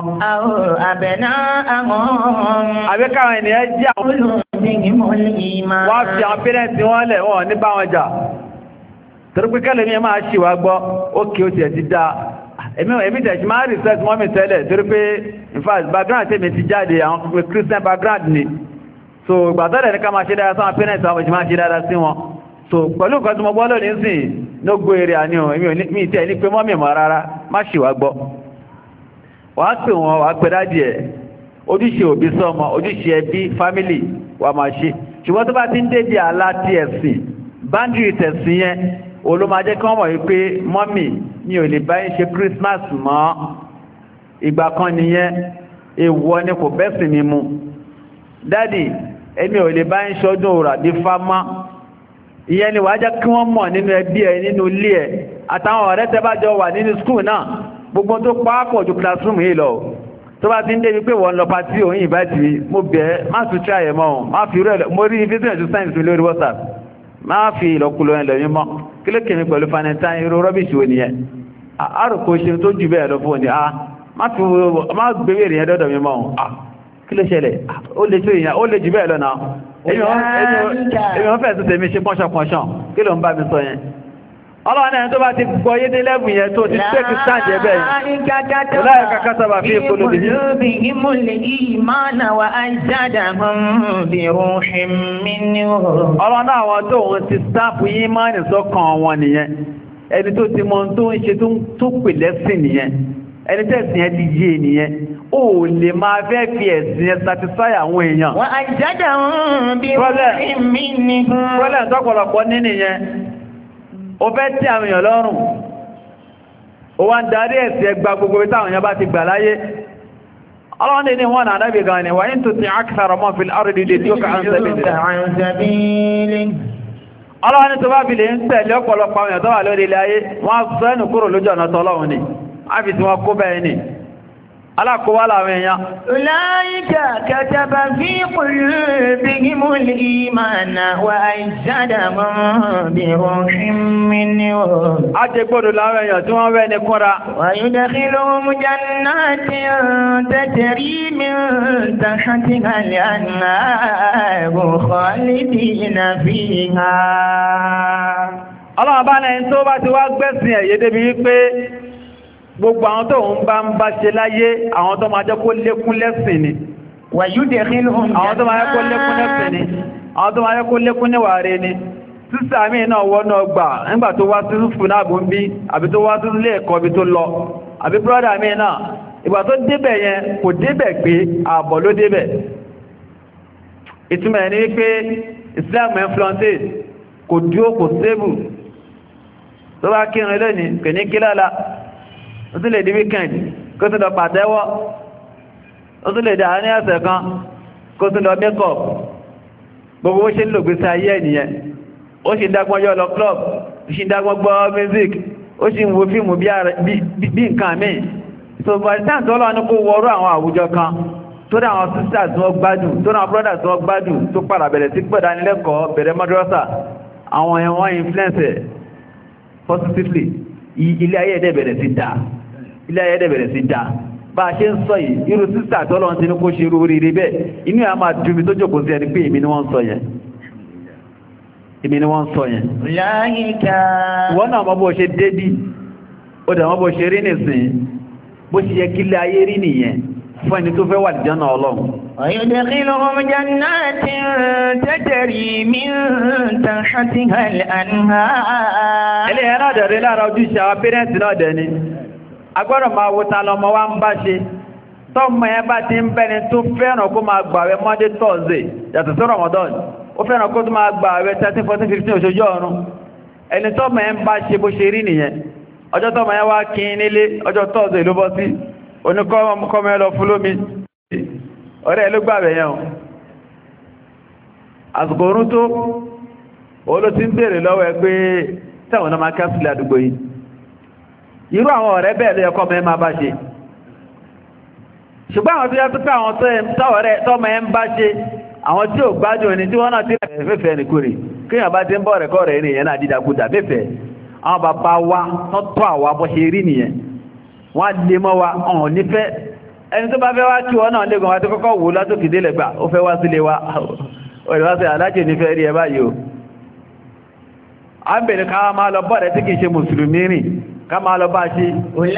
A: Àbí káwọn ènìyàn jẹ́ àwọn wọ́n fi àwọn pẹ́rẹ́ntì wọn lẹ̀ wọ́n ní bá wọn jà. Torí pé kẹ́lẹ̀ mi máa ṣì wá gbọ́, ó kí ó tiẹ̀ ti dá. Èmi tẹ̀sí máa rí sẹ́ẹ̀tì mọ́ mi tẹ́lẹ̀ torí pé in fact background tèmi ti jáde àwọn Christian background ni. So ìgbàtọ́lẹ̀ ní ká máa ṣe dára sáwọn pẹ́nẹ̀tì àwọn ìṣẹ́ máa ṣe dára sí wọn. So pẹ̀lú nǹkan tí mo gbọ́ lónìí sí ní ó gbé eré àní ò mi tẹ́ ní pé mọ́mí mọ́ rárá má ṣì wá gbọ́. Wàá pè wọn wàá pè dádì ẹ̀ ojúṣe òbí sọ́mọ ojúṣe ẹbí fámílì wà máa ṣe. Ṣùgbọ́n tó bá ti ń dédé àlá tí ẹ̀sìn báńdìrì tẹ̀sìn yẹn olómajẹ́ kí wọ́n mọ̀ wípé mọ́mí mi ò lè bá yín ṣe Christmas mọ́ ìgbà kan nìyẹn èèwọ̀ ni kò bẹ́sìn mi mu. Dádì èmi ò lè bá ń ṣọdún òrà bí fámá ìyẹn ni wàá jẹ́ kí wọ́n mọ̀ nínú ẹbí ẹ nínú ilé ẹ àtàwọn ọ̀rẹ́ tẹ́ bá jọ wà nínú skúù náà gbogbo tó pàápọ̀ ju classroom yìí lọ tó bá ti ń débi pé wọ́n lọ pàtí òyìn ìbájì mo bẹ̀ má tún tí àyẹ̀ mọ́ má fi rẹ̀ mo rí fífẹ́ ju science lórí WhatsApp má fi ìlọkulọ ẹ̀ lẹ́yìn mọ́ kí ló kèmí pẹ̀lú fanẹ̀tàn irú rọ́bìṣì wo nìyẹn àrùkò ṣe tó jù bẹ́ẹ̀ lọ fún ni má gbé wèrè yẹn dọ́dọ̀ mi mọ́ kí ló ṣẹlẹ̀ ó lè tó èèyàn ó lè jù bẹ́ẹ̀ lọ́nà èmi wọ́n fẹ́ tó tẹ̀mí ṣe pọ́nṣọ́pọ́nṣọ́ kí ló ń bá mi sọ yẹn Ọlọ́run ẹni tó bá ti gbọ́ yédé lẹ́bùn yẹn tó ti tẹ́kì sáàjẹ́ bẹ́ẹ̀. Láìka kátàbà fi
B: qulubihimul imana wa ayyadahum bi ruhin minhu.
A: Ọlọ́run àwọn tó ń ti sáàpù yí máa ní sọ́kàn wọn nìyẹn. Ẹni tó ti mọ tó ń ṣe tó pè lẹ́sìn nìyẹn. Ẹni tẹ́sìn ẹ ti yé nìyẹn. Ó lè máa fẹ́ fi ẹ̀sìn ẹ satisfy àwọn èèyàn.
B: Wa ayyadahum bi ruhin minhu.
A: Pọ́lẹ̀ tọ́pọ̀lọpọ̀ nínú yẹn. Ó fẹ́ tí àwọn èèyàn lọ́rùn. Ó wá ń darí ẹ̀sìn ẹgbà gbogbo táwọn èèyàn bá ti gbà láyé. Ọlọ́run ní wọ́n náà nábì gan ni wà ní tuntun akthara man fil ardi yudilluka an sabilillah. Ọlọ́run ní tó bá fi lè ń tẹ̀lé ọ̀pọ̀lọpọ̀ àwọn èèyàn tó wà lórí ilẹ̀ ayé, wọ́n sọ ẹnu kúrò lójú ọ̀nà tọ́lọ́run ni. A fi tí wọ́n kó bẹ́ẹ̀ ni. Alákòwà láwọn èèyàn.
B: Ulaika kataba fi qulubihimul imana wa ayyadahum bi ruhin minhu.
A: A jẹ gbọ́dọ̀ láwọn èèyàn tí wọ́n wẹ́ ní kúnra.
B: Wa yudkhiluhum jannatin tajri min tahtiha al-anharu khalidina fiha.
A: Ọlọ́run bá náà tó bá ti wá gbẹ́sìn ẹ̀yẹ débi wípé gbogbo àwọn tó ń bá ṣe láyé àwọn tó máa jẹ́ kó lékún lẹ́sìn ni.
B: Wa yudkhiluhum
A: àwọn tó máa jẹ́ kó lékún lẹ́sìn ni. Àwọn tó máa jẹ́ kó lékún níwà rẹ̀ ni. Sísà mí náà wọ́n náà gbà nígbà tó wá sí fúnàbù ń bí àbí tó wá sí ilé ẹ̀kọ́ bí tó lọ. Àbí brọ́dà mí náà ìgbà tó débẹ̀ yẹn kò débẹ̀ pé ààbọ̀ ló débẹ̀. Ìtumọ̀ ní wípé Islam influence kò dúó kò stable. Tó bá kírun lónìí kò ní kí lọ́la. Ó tún lè di weekend kó tún lọ pàtẹ́wọ́. Ó tún lè di àárín ọ̀sẹ̀ kan kó tún lọ makeup. Gbogbo ó ṣe ń lò gbèsè ayé ènìyàn. Ó ṣe dágbọ́n yọ lọ club, ó ṣe dágbọ́n gbọ́ music, ó ṣe ń wo fíìmù bí nǹkan míì. So by the time tó lọ ní kó wọrú àwọn àwùjọ kan tó dá àwọn sisters tí wọ́n gbádùn, tó dá àwọn brothers tí wọ́n gbádùn tó padà bẹ̀rẹ̀ sí gbọ́dánilẹ́kọ̀ọ́ bẹ̀rẹ̀ madrasa. Àwọn ẹ̀wọ̀n influence positively. Ilé ayé ẹ̀dẹ̀ bẹ̀rẹ̀ sí dáa. Ilé ayé ẹ̀dẹ̀ bẹ̀rẹ̀ sí dáa. Bá a ṣe ń sọ yìí, irú sísà tọ́lọ́run ti ní kó ṣe rú rí bẹ́ẹ̀, inú ẹ̀ máa dùn mi tó jókòó sí ẹni pé èmi ni wọ́n ń sọ yẹn. Èmi ni wọ́n ń sọ yẹn.
B: Láyíká.
A: Wọ́n náà mọ́ bó ṣe dédí, ó dẹ̀ mọ́ bó ṣe rí nìsín, bó ṣe yẹ kí ilé ayé rí nìyẹn fún ẹni tó fẹ́ wà lìjánà Ọlọ́run.
B: ويدخلهم جنات تجري من تحتها الأنهار.
A: Eléyẹn náà dẹ̀rí lára ojúṣe àwọn pẹ́rẹ́ǹtì náà dẹ̀ ni. A gbọ́dọ̀ máa wo ta lọmọ wa ń bá ṣe. Tọ́mọ ẹ bá ti ń bẹ́ni tó fẹ́ràn kó máa gbààwẹ̀ Monday, Thursday, yàtọ̀ sí Ramadan. Ó fẹ́ràn kó tó máa gbààwẹ̀ 13, 14, 15 oṣooju ọ̀run. Ẹni tọ́mọ ẹ ń bá ṣe bó ṣe rí nìyẹn. Ọjọ́ tọ́mọ ẹ wá kí nílé, ọjọ́ Thursday ló bọ́ sí. Oníkọ́mọ ẹ lọ fún lómi. Ọ̀rẹ́ ló gbààwẹ̀ yẹn o. Àsìkò orún tó, oló ti ń bèèrè lọ́wọ́ ẹ pé tẹ́wọ̀n náà máa kẹ́sìlẹ̀ àdúgbò yìí. Irú àwọn ọ̀rẹ́ bẹ́ẹ̀ ló yẹ kọ́mọ ẹ máa bá ṣe. Ṣùgbọ́n àwọn tó yẹ tó pé àwọn tọ́mọ ẹ ń bá ṣe, àwọn tí ò gbádùn ní tí wọ́n náà ti fẹ́fẹ́ nìkúrì, kíyàn bá ti ń bọ́ rẹ̀kọ́ rẹ̀ nìyẹn náà dídàkúdà fẹ́fẹ́. Àwọn bàbá wa tọ́ àwa bọ́ ṣe rí nìyẹn. Wọ́n lè mọ́ wa ọ̀hún nífẹ́. Ẹni tó bá fẹ́ wá kí wọ́n náà lẹ́gùn wa tó kọ́kọ́ wò látòkìdé lẹ́gbà, ó fẹ́ wá sílé wa, òrìwáṣẹ́ alájẹ́ nífẹ́ rí ẹ báyìí o. A ń bèèrè ká máa lọ bọ́ọ̀rẹ́ tí kìí ṣe mùsùlùmí rìn, ká máa lọ bá ṣe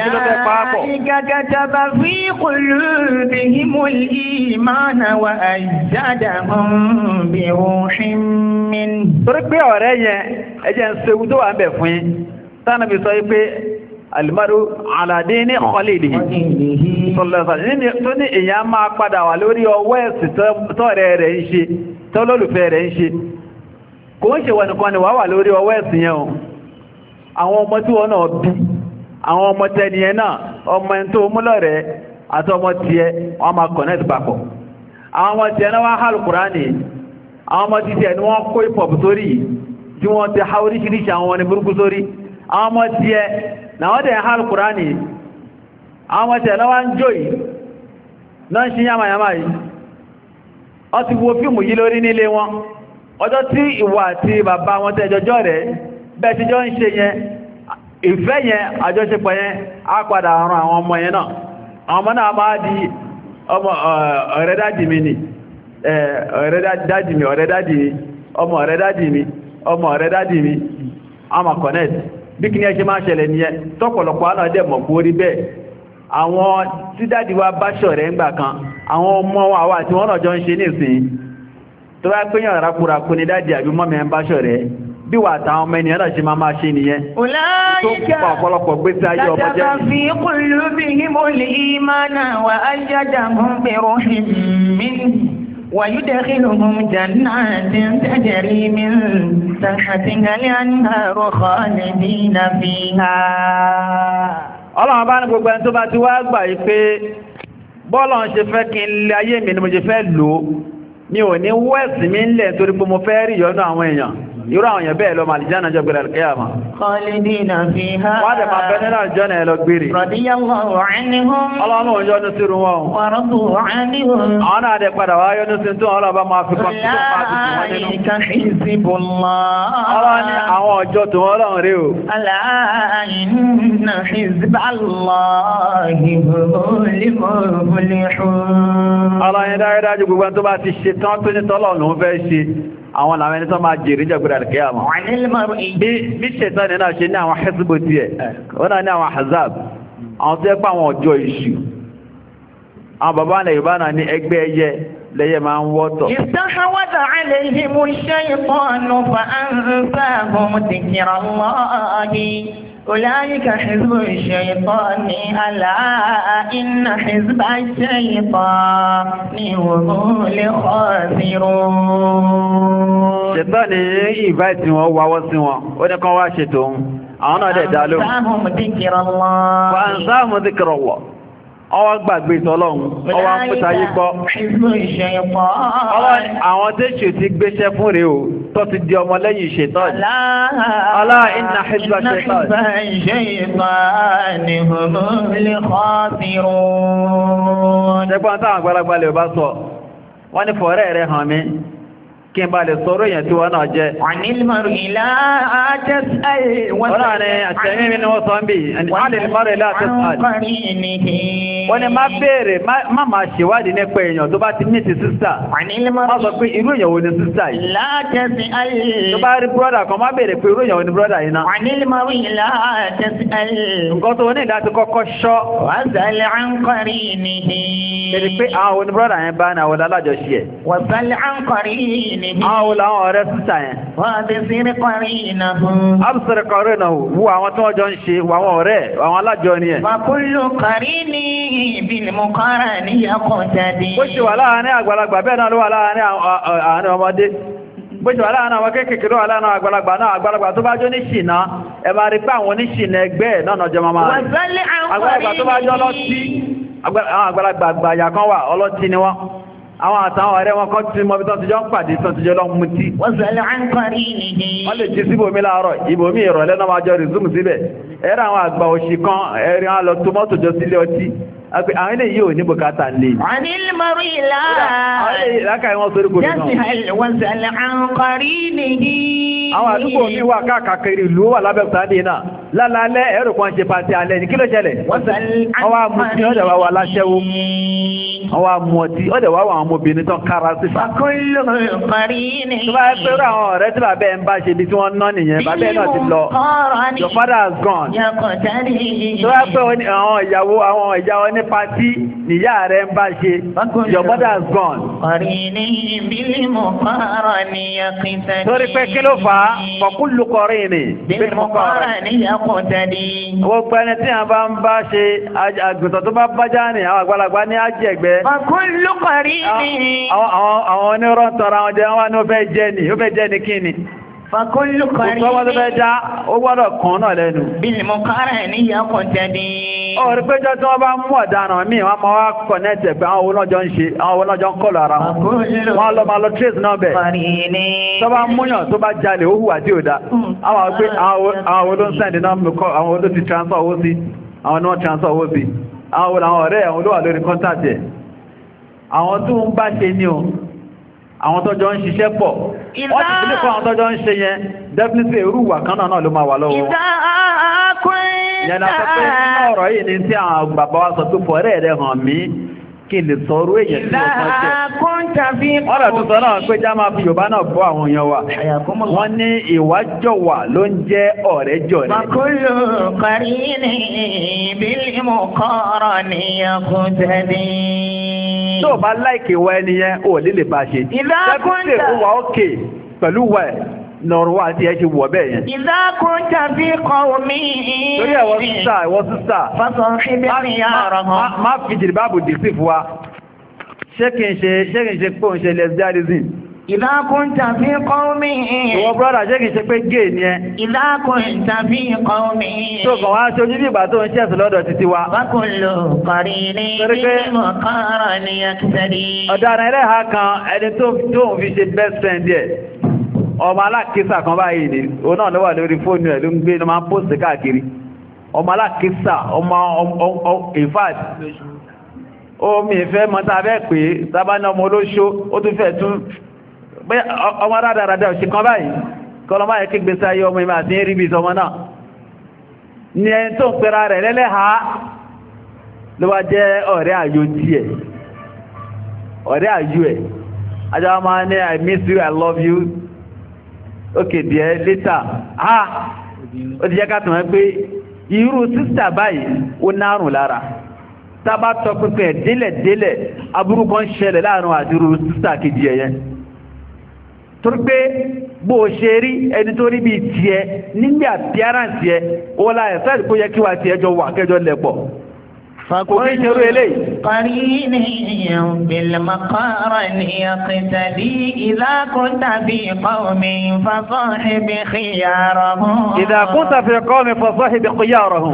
B: kataba fi qulubihimul imana wa ayyadahum bi ruhin minhu.
A: Torí pé ọ̀rẹ́ yẹn, ẹjẹ́ ń sewu tó wà ń bẹ̀ fún yín, tánàbí sọ wípé almaru ala dini khalilihi tó ní èyàn máa padà wà lórí ọwọ́ ẹ̀sì tọ́rẹ rẹ̀ ń ṣe tọ́lọ́lùfẹ́ rẹ̀ ń ṣe kò ń ṣe wọ́n nìkan ni wà lórí ọwọ́ ẹ̀sì yẹn o àwọn ọmọ tí wọ́n náà bí àwọn ọmọ tẹniyẹn náà ọmọ ẹni tó múlọ̀ rẹ̀ àti ọmọ tiẹ̀ wọ́n máa connect papọ̀ àwọn ọmọ tiẹ̀ náà wá hàlù Kùránì àwọn ọmọ tiẹ̀ ni wọ́n kó ìpọ̀pù sórí tí wọ́n ti ha oríṣiríṣi àwọn ọmọ ní burúkú sórí àwọn ọmọ tiẹ̀ náà wọ́n dẹ̀ hàlù Kùránì àwọn ọmọ tiẹ̀ náà wá ń jó yìí náà ń ṣe yàmàyàmà yìí ọ ti wo fíìmù yìí lórí nílé wọn ọjọ́ tí ìwà àti bàbá wọn tẹ́jọjọ́ rẹ̀ bẹ́ẹ̀ tí jọ ń ṣe yẹn ìfẹ́ yẹn àjọṣepọ̀ yẹn á padà rán àwọn ọmọ yẹn náà àwọn ọmọ náà máa di ọmọ ọ̀rẹ́ dájì mi ni ọ̀rẹ́ dájì mi ọ̀rẹ́ dájì mi ọmọ ọ̀rẹ́ dájì mi ọmọ ọ̀rẹ́ dájì mi àmà connect bí kí ní ẹ ṣe máa ṣẹlẹ̀ nìyẹn tọ́pọ̀lọpọ̀ àná dẹ̀ mọ̀ kó rí bẹ́ẹ̀ àwọn tí dáàdì wa bá ṣọ̀rẹ́ ńgbà kan àwọn ọmọ àwa àti wọn náà jọ ń ṣe nísìn tó bá pínyàn rákúrakú ní dáàdì àbí mọ́mí ẹ̀ ń bá ṣọ̀rẹ́ bí wà táwọn ọmọ ènìyàn náà ṣe máa ṣe nìyẹn tó púpọ̀ ọ̀pọ̀lọpọ̀ gbésí ayé ọmọ jẹ́
B: كتب في قلوبهم الإيمان وأيدهم بروح منه ويدخلهم جنات تجري من تحتها الأنهار خالدين فيها.
A: Ọlọ́run bá ní gbogbo ẹni tó bá ti wá gbà yí pé bọ́ọ̀lọ́ ṣe fẹ́ kí n lé ayé mi ni mo ṣe fẹ́ lò ó mi ò ní wẹ́ẹ̀sì mi ń lẹ̀ torí pé mo fẹ́ rí ìyọ́nú àwọn èèyàn irú àwọn èèyàn bẹ́ẹ̀ lọ màlìjánà jọ gbẹ̀rẹ̀ kíyàmá.
B: Khalidina fiha.
A: Wọ́n dẹ̀ máa bẹ́ nínú àjọ́nà ẹ lọ gbére.
B: Radiyallahu anhum.
A: Ọlọ́run ò yọ́nú sí irun wọn.
B: Wa radu anhum.
A: Àwọn náà dẹ̀ padà wá yọ́nú sí tó ọlọ́ba máa fi kọ́ sí tó máa ti tù wọ́n nínú.
B: Ulaika hizbullah.
A: Ọlọ́run ní àwọn ọjọ́ tó ọlọ́run rí o.
B: Ala inna hizballahi humul muflihun.
A: Ọlọ́run dájúdájú gbogbo tó bá ti ṣe tán tó ní tọ́lọ́run ló fẹ́ ṣe. Àwọn làwọn ẹni tó máa jèrè jẹ́gbẹ̀rẹ̀ àríkẹ́yàmọ̀. Bí ṣètọ́ni náà ṣe ní àwọn hezbo tí ẹ̀, wọ́n náà ní àwọn hazab, àwọn tó ẹ́pà àwọn ọjọ́ ìṣù. Àwọn bàbá ilẹ̀ Yorùbá náà ní ẹgbẹ́ ẹyẹ lẹ́yẹ máa ń wọ́tọ̀.
B: Istahwadha alayhimu ash-shaytanu fa ansahum dhikra Allahi. أولئك حزب الشيطان ألا إن حزب الشيطان هم الخاسرون.
A: Ṣẹ̀tánì ìváìtì wọn wáwọ́ sí wọn, ó ní kan wá ṣètò ohun, àwọn náà dẹ̀ dá lóhùn.
B: فأنساهم ذكر الله.
A: فأنساهم ذكر الله. Ọwọ́ gbàgbé ìtọ́lọ́run, ọwọ́ pẹ́ta yí gbọ́. Àwọn tí ṣe ti gbéṣẹ́ fún rẹ̀ o, tó ti di ọmọ lẹ́yìn ṣètọ́n. Alá inna hizba ṣètọ́n. Ṣẹ́gbọ́n táwọn àgbàlagbà lè bá sọ, wọ́n ní fọ̀rẹ́ rẹ̀ hàn mí. Kí n bá lè sọ̀rọ̀ èèyàn tí wọ́n náà jẹ́.
B: Ànílmọ̀rù ìlà àtẹ́sàl.
A: Wọ́n náà ni àtẹ̀mí mi ni wọ́n sọ ń bí. Ànílmọ̀rù ìlà àtẹ́sàl. Wọ́n ni má béèrè, má máa ṣèwádìí nípa èèyàn tó bá ti ní ti sísà. Má sọ pé irú èèyàn wo ni sísà yìí.
B: Látẹ́sàl.
A: Tó bá rí bírọ́dà kan, má béèrè pé irú èèyàn wo ni bírọ́dà yìí náà.
B: Ànílmọ̀rù ìlà àtẹ́sàl.
A: Nǹkan tó ní láti kọ́kọ́ ṣọ́.
B: Wàzàlẹ̀ àǹkọ̀rí nìyí.
A: Ṣèlú pé àwọn oníbírọ́dà yẹn bá ní àwọn alájọṣe ẹ̀.
B: Wàzàlẹ̀ àǹkọ̀rí nìyí.
A: Àwọn olàwọn ọ̀rẹ́ sísà yẹn.
B: Wọ́n ti sírí kọrí iná fún.
A: Àbùsọ̀rẹ̀ kọrí náà wú àwọn tí wọ́n jọ ń ṣe àwọn ọ̀rẹ́ àwọn alájọ ni ẹ̀.
B: Wàkúlù kọrí ní ìbìlìmù kọ́ra ní ọkọ̀ jáde.
A: Bó ṣe wà láàárín àgbàlagbà bẹ́ẹ̀ náà ló wà láàárín àwọn ọmọdé. Bó ṣe wà láàárín àwọn kéékèèké ló wà láàárín àgbàlagbà náà àgbàlagbà tó bá jó ní ṣìnà ẹ máa rí pé àwọn oníṣìnà ẹgbẹ́ ẹ̀ náà jọ máa rí. Àgbàlagbà tó bá jọ ọlọ́tí àwọn àgbàlagbà àgbàyà kan wà ọlọ́tí ni wọ́n. Àwọn àtàwọn ọ̀rẹ́ wọn kan tí mọ́bí tán ti jọ ń pàdé tán ti jọ lọ mú tí.
B: Wọ́n sọ̀lẹ̀ àǹkọ̀rí nìyí.
A: Wọ́n lè jí síbòmí láàárọ̀, ìbòmí ìrọ̀lẹ́ náà máa jọ rìzúmù síbẹ̀. Ẹ̀rọ àwọn àgbà òṣì kan ẹ̀rí wọn lọ tó mọ́tò jọ sílé ọtí. Àwọn ilé yìí ò ní bùkátà lè.
B: Ànílmọ̀rú ìlà.
A: Lákàá wọn sórí kò nínú.
B: Wọ́n sọ̀lẹ̀ àǹkọ̀rí nìyí.
A: Àwọn àdúgbò mi wà káàkiri ìlú wà lábẹ́òkúta náà. Lálálẹ́ ẹ̀rọ kan ṣe pàtí alẹ́ ní kí ló ṣẹlẹ̀? Wọ́n wá mú tí ọ̀dẹ̀ wá wà láṣẹ́wó. Wọ́n wá mú ọtí ọ̀dẹ̀ wá wà àwọn ọmọbìnrin tán kára sífà.
B: Wàkúlù kọrí ní.
A: Tó bá pẹ́ rú àwọn ọ̀rẹ́ tí bàbá ẹ̀ ń bá ṣe bí tí wọ́n ná nìyẹn, bàbá ẹ̀ náà ti lọ. Your father has gone. Tó bá pẹ́ àwọn ìyàwó ní pàtí níyà rẹ̀ ń bá ṣe. Your mother has gone.
B: Kọrí ní ìbílímù kọ́rọ̀ ní yàkìtàdí.
A: Torí pé kí ló fà á? Fọ̀kúlù kọrí ni.
B: Bílímù kọ́rọ̀ ní yàkìtàdí.
A: Gbogbo ẹni tí a bá ń bá ṣe àgùntàn tó bá bájá ní àwọn àgbàlagbà ní àjẹgbẹ́.
B: Fọ̀kúlù kọrí ní.
A: Àwọn onírọ̀ tọrọ àwọn jẹ́ wọ́n ní ó fẹ́ jẹ́ ní kí ni.
B: Fọ̀kúlù kọrí ní.
A: Òkú ọmọ tó fẹ́ já, ó gbọ́dọ̀ kan náà lẹ́nu.
B: Bílímù kọ́rọ̀ ní yàkìtàdí.
A: Ọ̀rí péjọ tí wọ́n bá mú ọ̀daràn míì wọ́n máa wá kọ̀nẹ́tẹ̀ pé àwọn olóòjọ́ ń ṣe, àwọn olóòjọ́ ń kọlù ara wọn. Wọ́n lọ máa lọ trace náà bẹ̀. Tó bá múyàn tó bá jalè ó hùwà tí ò dá. Àwọn pé àwọn olóńsẹ́ndì náà mẹ́kọ́ àwọn olóò ti transfer owó sí, àwọn náà transfer owó sí. Àwọn ọ̀rẹ́ àwọn olówà lórí contact ẹ̀. Àwọn tó ń bá ṣe ní o, àwọn tọ́jọ́ ń ṣiṣẹ́ pọ̀. Wọ́n ti fi lè kọ́ àwọn tọ́jọ́ ń ṣe yẹn, definitely irú ìwà kan náà ló máa wà lọ́wọ́. Yẹn náà sọ pé ọ̀rọ̀ yìí ni tí àwọn bàbá wa sọ pé fọ̀rẹ́ rẹ̀ hàn mí kí lè sọ̀rọ̀ èyàn tí wọ́n jẹ́.
B: Ọ̀rọ̀
A: tó sọ náà pé já máa fi Yorùbá náà bọ́ àwọn èèyàn wa. Wọ́n ní ìwájọ̀wà ló ń jẹ́ ọ̀rẹ́ jọ̀rẹ́.
B: Fakulu qarini bil muqarani yaqtadi.
A: Tó bá láìkì wọ ẹni yẹn, ò lè bá ṣe. Tẹ́kùtẹ̀ ó wà ókè pẹ̀lú wẹ̀ lọ́rọ̀ wà tí ẹ ṣe wọ̀ bẹ́ẹ̀ yẹn.
B: Idha kunta fi qawmi.
A: Torí ẹ̀wọ́ sísà.
B: Fasahibi khiyarahum.
A: Má fi jìrì báàbù dìsí fún wa. Ṣé kí n ṣe pé òun ṣe lesbianism?
B: Idha kunta fi qawmi.
A: Ìwọ brọ́dà ṣé kí n ṣe pé gay ni ẹ?
B: Idha kunta fi qawmi.
A: Tó kàn wá ṣojú bí ìgbà tó ń ṣẹ̀sì lọ́dọ̀ títí wa.
B: Fakullu qarini bil muqarani yaqtadi.
A: Ọ̀daràn ẹlẹ́ha kan ẹni tó ń fi ṣe best friend ẹ̀. Ọmọ alákísà kan báyìí ni, ó náà ló wà lórí fóònù ẹ̀ ló ń gbé ní máa ń pòsì káàkiri. Ọmọ alákísà, in fact, omi ìfẹ́ mọ́ta bẹ́ẹ̀ pé sábà ní ọmọ olóṣó, ó tún fẹ́ tún ọmọ rádaràdà òṣì kan báyìí, kọlọmọ yẹ kí gbèsè ayé ọmọ ìmọ̀ àti rí bí ìsọmọ náà. Ní ẹni tó ń pera rẹ̀ lẹ́lẹ́ha ló wá jẹ́ ọ̀rẹ́ àyò díẹ̀, ọ̀rẹ́ àyò ẹ̀. Ajá máa ní I miss you, I love you. Okay dear, later. Ó ti jẹ́ ká tàn wọ́n pé irú sísà báyìí ó nárùn lára. Tábà tọ́ pípẹ́ délẹ̀ aburú kan ṣẹlẹ̀ láàrin àdúrú sísà kejì ẹ̀yẹn. Torí pé bó ṣe rí ẹni tó rí bí tiẹ̀ nígbà appearance ẹ̀ ó láyẹ̀ sáàdì kó yẹ kí wà tí ẹjọ́ wà kẹjọ lẹ̀pọ̀.
B: فكل قرين بالمقارن يقتدي إذا كنت في قوم فصاحب خيارهم
A: إذا كنت في قوم فصاحب خيارهم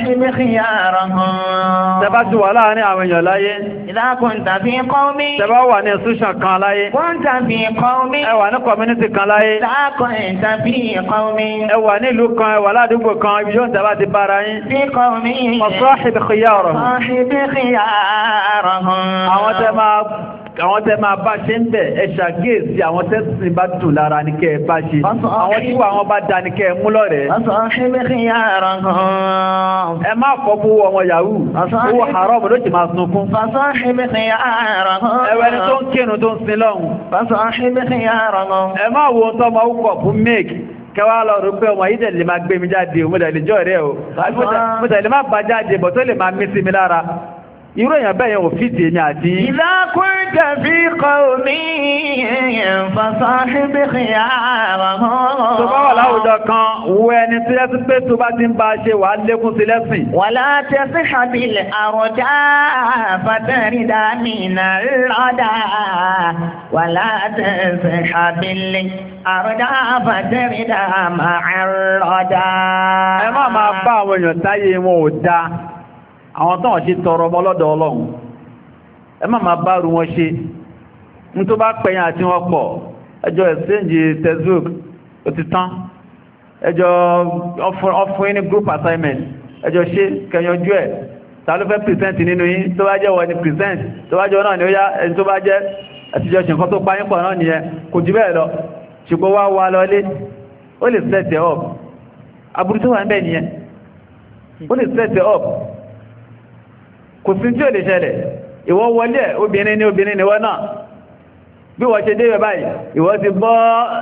A: تبات ولا نعم يلاي
B: إذا كنت في قوم
A: تبوا نسوشا كان لاي
B: كنت في قوم
A: اوا نكومينيتي كان لاي
B: إذا كنت في قوم
A: اوا نيلو كان ولا دغو كان بيون تبات باراين
B: في قوم
A: فصاحب خيارهم
B: صاحب خيارهم
A: àwọn tẹ́ máa bá ṣe ń bẹ̀ ẹ ṣàkíyèsí àwọn tẹ́sìn bá dùn lára ní kẹ́ ẹ bá ṣe àwọn tí wà wọn bá dá ní kẹ́ ẹ mú lọ́rẹ̀ẹ́.
B: صاحب خيارهم
A: ẹ má fọ́bú ọmọ yahoo owó haram ló ti máa sunkún.
B: صاحب خيارهم
A: ẹwẹ́ni tó ń kírun tó ń sin lọ́hùn.
B: صاحب خيارهم
A: ẹ má wo ohun tó ọmọ ọkọ̀ fún make kẹwàá lọ rú pé ọmọ yìí tẹ̀lé máa gbé mi jáde o mo tẹ̀lé jọ́ rẹ̀ o mo tẹ̀lé má bá jáde bọ̀ tó lè máa mí sí mi lára irú èèyàn bẹ́ẹ̀ yẹn ò fi tèmi àti.
B: إذا كنت في قوم فصاحب خيارهم.
A: tó bá wà láwùjọ kan wo ẹni tí ẹ ti pé tó bá ti ń bá ṣe wà á lékún sí lẹ́sìn.
B: ولا تصحب الأرجاء فترد من الردى ولا تصحب الأرجاء فترد مع الردى.
A: ẹ má máa bá àwọn èèyàn táyé wọn ò dáa àwọn tán ṣe tọrọ ọmọ lọ́dọ̀ Ọlọ́run ẹ má máa bá rú wọn ṣe ní tó bá pẹ̀yìn àti wọn pọ̀ ẹjọ́ exchange textbook ó ti tán ẹjọ́ ọfún ní group assignment ẹjọ́ ṣe kẹyànjú ẹ̀ ta ló fẹ́ present nínú yín tó bá jẹ́ wọ́n ni present tó bá jẹ́ náà ni ó yá ẹni tó bá jẹ́ àtijọ́ ṣe nǹkan tó pa yín pọ̀ náà nìyẹn kò jù bẹ́ẹ̀ lọ ṣùgbọ́n wá wá lọlé ó lè set it up aburú tó wà ń bẹ̀ nìyẹn ó lè set it up kò sí tí ò lè ṣẹlẹ̀ ìwọ wọlé obìnrin ni wọ́n náà bí wọ́n ṣe dé báyìí ìwọ ti bọ́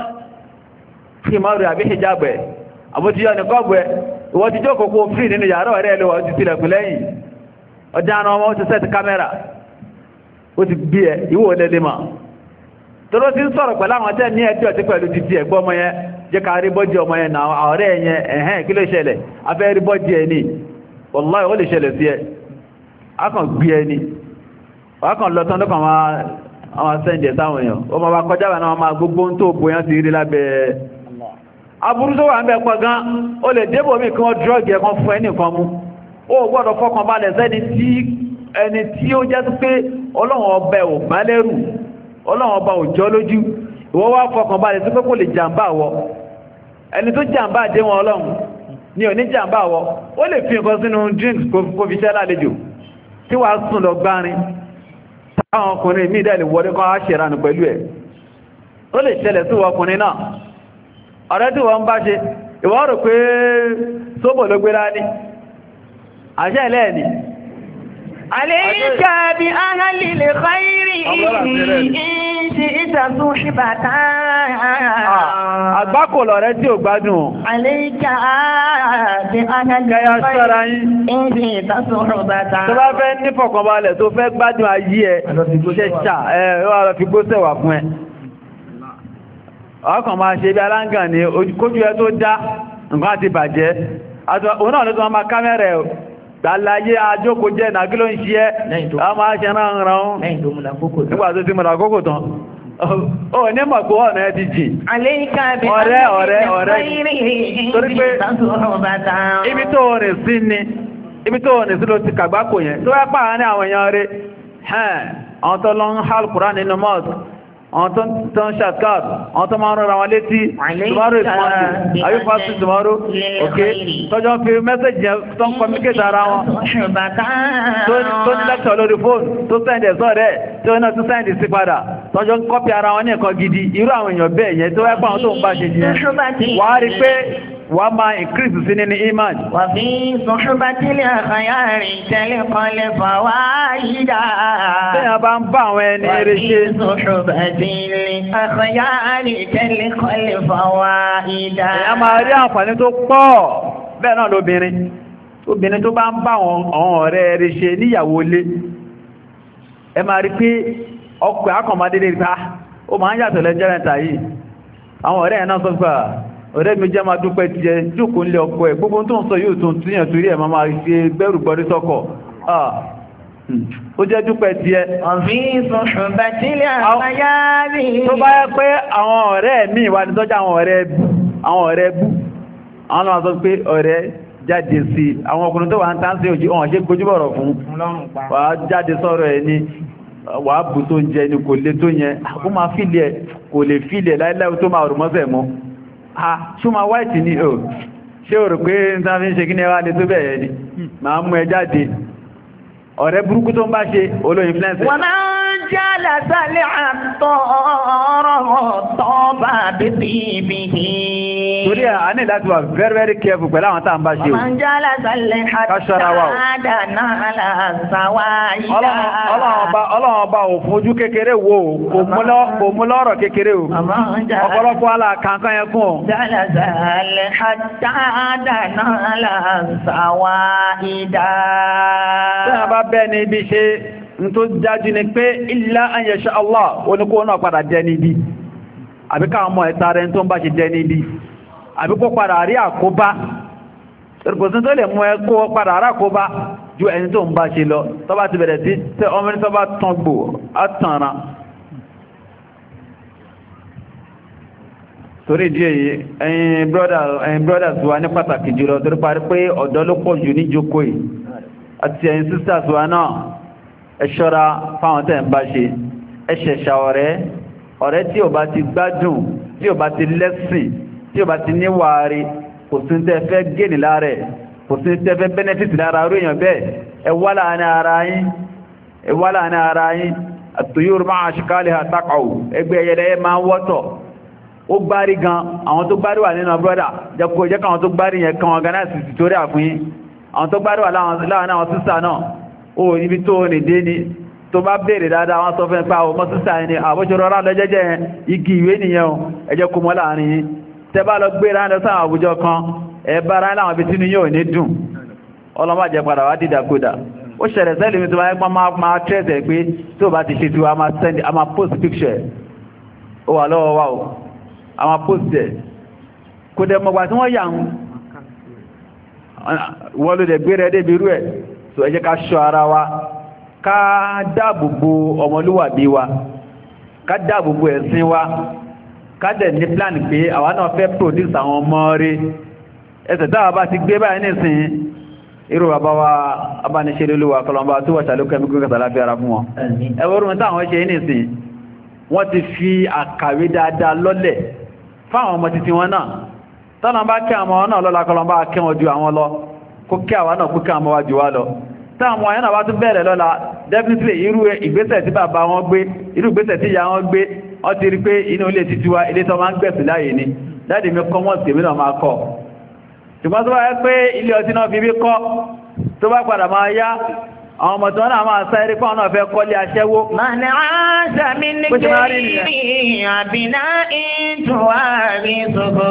A: ìmọ̀rù àbí hijab ẹ̀ àbútíyọ́ ní kọ́bù ẹ̀ ìwọ ti jókòó kó free nínú yàrá ọ̀rẹ́ ẹlẹ́wọ̀ ti tilẹ̀kùn lẹ́yìn ọ̀daràn ọmọ ti set kámẹ́rà ó ti gbé ẹ̀ ìwọ lẹ́lẹ́ mà tóró ti ń sọ̀rọ̀ pẹ̀lú àwọn tẹ́ ní ẹjọ́ ti pẹ̀lú ti ẹ̀gbọ́ ọmọ yẹn jẹ́ ká rí bọ́jì ọmọ yẹn náà ọ̀rẹ́ yẹn ẹ̀hẹ́n kí ló ṣẹlẹ̀ afẹ́ rí bọ́jì ẹ̀ ní wallahi ó lè ṣẹlẹ̀ sí ẹ akàn gbé ẹni wákàn lọ tán lọ́kàn àwọn sẹ́ǹdẹ̀ táwọn èèyàn o ma bá kọjá wà náà ma gbogbo tó bóyán ti rí lábẹ́ aburú tó wà ń bẹ pọ̀ gan o lè débò mí kí wọ́n drọ́gì ẹ̀kan fún ẹni kan mú o gbọ́dọ̀ fọkàn balẹ̀ sẹ́ni tí ó jẹ́ pé Ọlọ́run ọba ò bá lẹ́rù Ọlọ́run ọba ò jọ lójú ìwọ wá fọkàn balẹ̀ sí pé kò lè jàǹbá wọ ẹni tó jàǹbá dé wọn Ọlọ́run ni ò ní jàǹbá wọ ó lè fi nǹkan sínú drinks kó fi ṣẹ́ lálejò tí wà sùn lọ gbárin táwọn ọkùnrin mí dẹ̀ lè wọlé kan aṣèrànù pẹ̀lú ẹ̀ ó lè ṣẹlẹ̀ sí ọkùnrin náà ọ̀rẹ́ tí wọ́n bá ṣe ìwọ́n rò pé sóbò ló gbé láni àṣẹ ilẹ̀ ẹ̀ni
B: Alayka bi ahlil khairi ìtàtún ṣíbàtà.
A: Àgbákò lọ̀rẹ́ tí ò gbádùn.
B: Alayka bi ahlil khairi ìtàtún ṣíbàtà.
A: Tó bá fẹ́ ní fọ̀kànbalẹ̀ tó fẹ́ gbádùn ayé ẹ, ṣẹ̀ṣà wà fi gbóṣẹ̀ wà fún ẹ. Ọkàn máa ṣe bí aláǹgàn ní kójú ẹ tó dá nǹkan ti bàjẹ́. Òun náà ló tó máa kámẹ́rẹ̀ gbàláyé àjókò jẹ́ ìnàgí ló ń ṣe ẹ́ a máa ṣe rán rán nígbà tó ti múra kókò tán ó ní mọ̀ pé ọ̀nà ẹ ti jì ọ̀rẹ́ torí pé ibi tó rìn sí ló ti kàgbákò yẹn tó wẹ́ pàá ní àwọn èèyàn rẹ̀ àwọn tó lọ ń hálùkùrá nínú mosque àwọn tó ń ṣàtkáàt àwọn tó máa ń rọra wọn létí tomorrow is Monday are you fasting tomorrow okay tọ́jọ́ fi mẹ́sẹ̀jì yẹn tó ń communicate ara wọn tó ní lecture lórí fóònù tó send ẹ̀ sọ́rẹ̀ tó náà tó send sí padà tọ́jọ́ ń copy ara wọn ní nǹkan gidi irú àwọn èèyàn bẹ́ẹ̀ yẹn tó wẹ́pọ̀ àwọn tó ń bá ṣe jẹ́ wàá rí pé wà máa increase sí nínú iman.
B: Wà fi sọ̀ṣùbátílẹ̀ àkàyàrí tẹ́lẹ̀ kọlẹ̀ fàwà ìdá.
A: Tẹ́yà bá ń bá àwọn ẹni eré ṣe.
B: Wà fi sọ̀ṣùbátílẹ̀ àkàyàrí tẹ́lẹ̀ kọlẹ̀ fàwà ìdá.
A: Èyà máa rí àǹfààní tó pọ̀ bẹ́ẹ̀ náà lóbìnrin. Obìnrin tó bá ń bá àwọn ọ̀rẹ́ eré ṣe níyàwó ilé. Ẹ máa rí pé ọkọ̀ akọ̀mọdé lè gbá. Ó máa ń yàtọ̀ lẹ́jẹ́ mẹ́ta yìí. Àwọn ọ̀rẹ́ ẹ̀ náà sọ pé ọ̀rẹ́ mi jẹ́ máa dúpẹ́ ti jẹ jókòó nílé ọkọ ẹ̀ gbogbo tó ń sọ yóò tún tíyàn torí ẹ̀ máa ṣe gbẹ́rù gbọ́rí sọ́kọ̀ ó jẹ́ dúpẹ́ ti ẹ tó bá yẹ pé àwọn ọ̀rẹ́ mi wà ní tọ́jú àwọn ọ̀rẹ́ bú àwọn náà sọ pé ọ̀rẹ́ jáde sí àwọn ọkùnrin tó wà ń tán sí ojú ọ̀hún ṣe gbójúbọ̀rọ̀ fún wà á jáde sọ̀rọ̀ ẹ̀ ní wà á bù tó ń jẹ ni kò lè tó yẹn ó máa fílẹ̀ kò lè fílẹ̀ láìláì tó máa rù mọ́sẹ̀ mọ́ ṣúma white ni o ṣe o rò pé ń tán fi ń ṣe kí ní ẹwà ní tó bẹ̀rẹ̀ ni máa mú ẹ jáde ọ̀rẹ́ burúkú tó ń bá ṣe olóyin influence
B: wọ́n máa ń já lásàlẹ̀ àtọ́rọ̀ tọ́bà bíbí
A: torí à ní láti wà very very careful pẹ̀lú àwọn tàà ń bá ṣe o
B: wọ́n máa ń já lásàlẹ̀
A: ọlọ́run ọba ò fojú kékeré wo kò mú lọ́rọ̀ kékeré o ọ̀pọ̀lọpọ̀ alákankan yẹn fún ọ bẹ́ẹ̀ ni ibi ṣe ń tó jájú ni pé illa an yasha Allah oníkó náà padà jẹ́ níbi àbí káwọn ọmọ ẹ̀ta rẹ̀ tó ń bá ṣe jẹ́ níbi àbí kó padà rí àkóbá ìrùkòsí tó lè mú ẹ kó padà rí àkóbá ju ẹni tó ń bá ṣe lọ tó bá ti bẹ̀rẹ̀ sí tẹ ọmọ ní tó bá tán gbò á tànra torí ìdí èyí ẹ̀yin brothers wa ní pàtàkì jùlọ torí parí pé ọ̀dọ́ ló pọ̀ jù ní jókòó yìí àti ẹ̀yin sisters wa náà ẹ ṣọ́ra fáwọn tẹ́ ń bá ṣe ẹ ṣẹ̀ṣà ọ̀rẹ́ tí ò bá ti gbádùn tí ò bá ti lẹ́sìn tí ò bá ti níwàárí kò sí tẹ́ fẹ́ gẹ́nì láàrẹ̀ kò sí tẹ́ fẹ́ benefit lára orí èèyàn bẹ́ẹ̀ ẹ wá láàrin ara yín àtòyóòrò máa ṣìkálẹ̀ àtàkàwò ẹgbẹ́ ẹyẹlẹ́yẹ máa ń wọ́tọ̀ ó gbárí gan àwọn tó gbárí wà nínú brọ́dà jẹ́ káwọn tó gbárí yẹn kan organize tutorial fún yín àwọn tó gbárí wà láwọn àwọn sísà náà ó níbi tó ní dé ní tó bá bèèrè dáadáa wọ́n sọ fẹ́ pé àwọn ọmọ sísà ẹni àbójọ́rọ̀ rán lọ jẹ́jẹ́ igi ìwé nìyẹn ẹ jẹ́ kó mọ́ láàrin yín tẹ́ bá lọ gbé rán lọ sáwọn àwùjọ kan ẹ bá rán láwọn ibi tí ní yóò ní dùn ọlọ́mọ̀jẹ̀ padà wá dìdàkudà ó ṣẹlẹ̀ sẹ́lì mi tó bá yẹ pọ́n máa tẹ́ẹ̀tẹ̀ pé tí ó bá ti ṣe tí wá máa post picture ó wà lọ́wọ́ wa o a máa post ẹ̀ kò dẹ̀ mọ̀gbà tí wọ́n yà ń wọ́n ló dẹ̀ gbé rẹ̀ débi irú ẹ̀ so ẹ jẹ́ ká ṣọ́ ara wa ká dáàbòbò ọmọlúwàbí wa ká dáàbòbò ẹ̀sìn wa ká dẹ̀ ní plan pé àwa náà fẹ́ produce àwọn ọmọ rí ẹsẹ̀ táwa bá ti gbé báyìí nísìn irú bàbá wa abániṣẹ́lélúwà kọlọmbà tó wà ṣàlókẹ́ mú kẹta láfẹ́ ara fún wọn ẹwọ́rún táwọn ṣe nísìn wọ́n ti fi àkàwé dáadáa lọ́lẹ̀ fáwọn ọmọ títí wọn náà tọ́nà bá kí àwọn náà lọ́la kọlọmbà kí wọn ju àwọn lọ kó kí àwọn náà kó kí àwọn wájú wá lọ táwọn ọ̀yẹ́ náà bá tún bẹ̀rẹ̀ lọ́la definitely irú ìgbésẹ̀ tí bàbá wọn gbé irú ìgbésẹ̀ tí ìyá wọn gbé wọ́n ti rí pé inú ilé títí wa ilé tó máa ń gbẹ̀sì láyé ni láti mi kọ́ mọ́ sí èmi náà máa kọ́ ṣùgbọ́n tó bá yẹ pé ilé ọtí náà fi bí kọ́ tó bá padà máa yá àwọn ọmọ tó náà máa sáré pọ́n náà fẹ́ kọ́lé aṣẹ́wó.
B: Man 'asha min ghayri abna'in tuwarithuhu.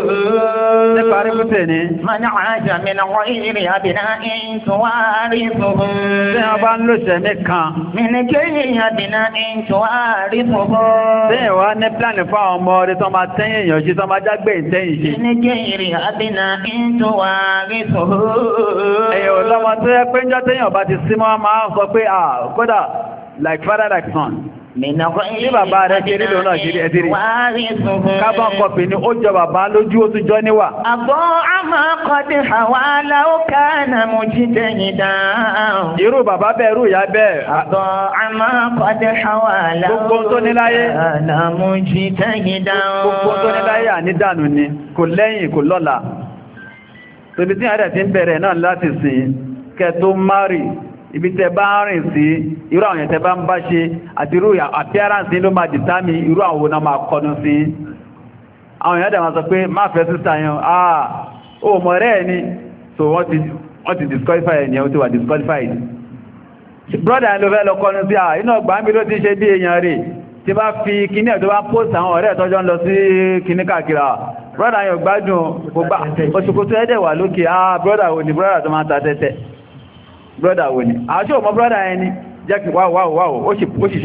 A: Nípa rí kúté ní.
B: Man 'asha min ghayri abna'in tuwarithuhu.
A: Tí wọ́n bá ń lò ṣẹ̀mí kan.
B: Min ghayri abna'in tuwarithuhu.
A: Tí wọ́n ní pláàni fún àwọn ọmọ rẹ̀ tó máa tẹ́yìn èèyàn ṣe tó máa jágbé ìtẹ́yìn ṣe.
B: Min ghayri abna'in tuwarithuhu.
A: Ẹ̀yẹ̀ ò lọ́mọ tó yẹ pé ń jọ́ tẹ́yìn ọba ti sí mọ́ máa sọ pé kódà like father like son. Ní bàbá rẹ̀ ṣe nílò náà ṣe ẹ̀dìrí. Carbon copy ni ó jọ bàbá lójú ó tún jọ níwà.
B: Àbọ̀ àmọ́ kọ́dé àwálà ó kánà mú jíjẹ ìdáhùn.
A: Irú bàbá bẹ́ẹ̀ irú ìyá bẹ́ẹ̀.
B: Àbọ̀ àmọ́ kọ́dé àwálà ó kánà mú jíjẹ ìdáhùn.
A: Gbogbo tó ní láyé ànídànù ni, kò lẹ́yìn kò lọ́la. Tóbi tí àrẹ̀ ti ń bẹ̀rẹ̀ náà láti sìn kẹ́ tó márì. Ibi tẹ bá ń rìn sí, irú àwọn èèyàn tẹ bá ń bá ṣe, àti irú appearance ló máa dìtámì irú àwọn òun náà máa kọnu sí. Àwọn èèyàn dẹ̀ máa sọ pé má fẹ́ sísà yẹn, ó mọ̀ rẹ̀ ni, so wọ́n ti disqualify ẹni, ó ti wà disqualified. Brother yẹn ló fẹ́ lọ kọnu sí, inú ọgbà mi ló ti ṣe bí èèyàn rẹ̀, tí bá fi kíní ẹ̀ tó bá post àwọn ọ̀rẹ́ tọ́jọ́ ń lọ sí kíní káàkiri. Brother yẹn gbádùn, òṣùkòtò ẹ̀dẹ̀ wà lókè, brother wo ni brother tó máa ta tẹ́tẹ́. Brother wo ni àṣọ ọmọ brother ẹni jẹ́ kí wáwọ̀ ó sì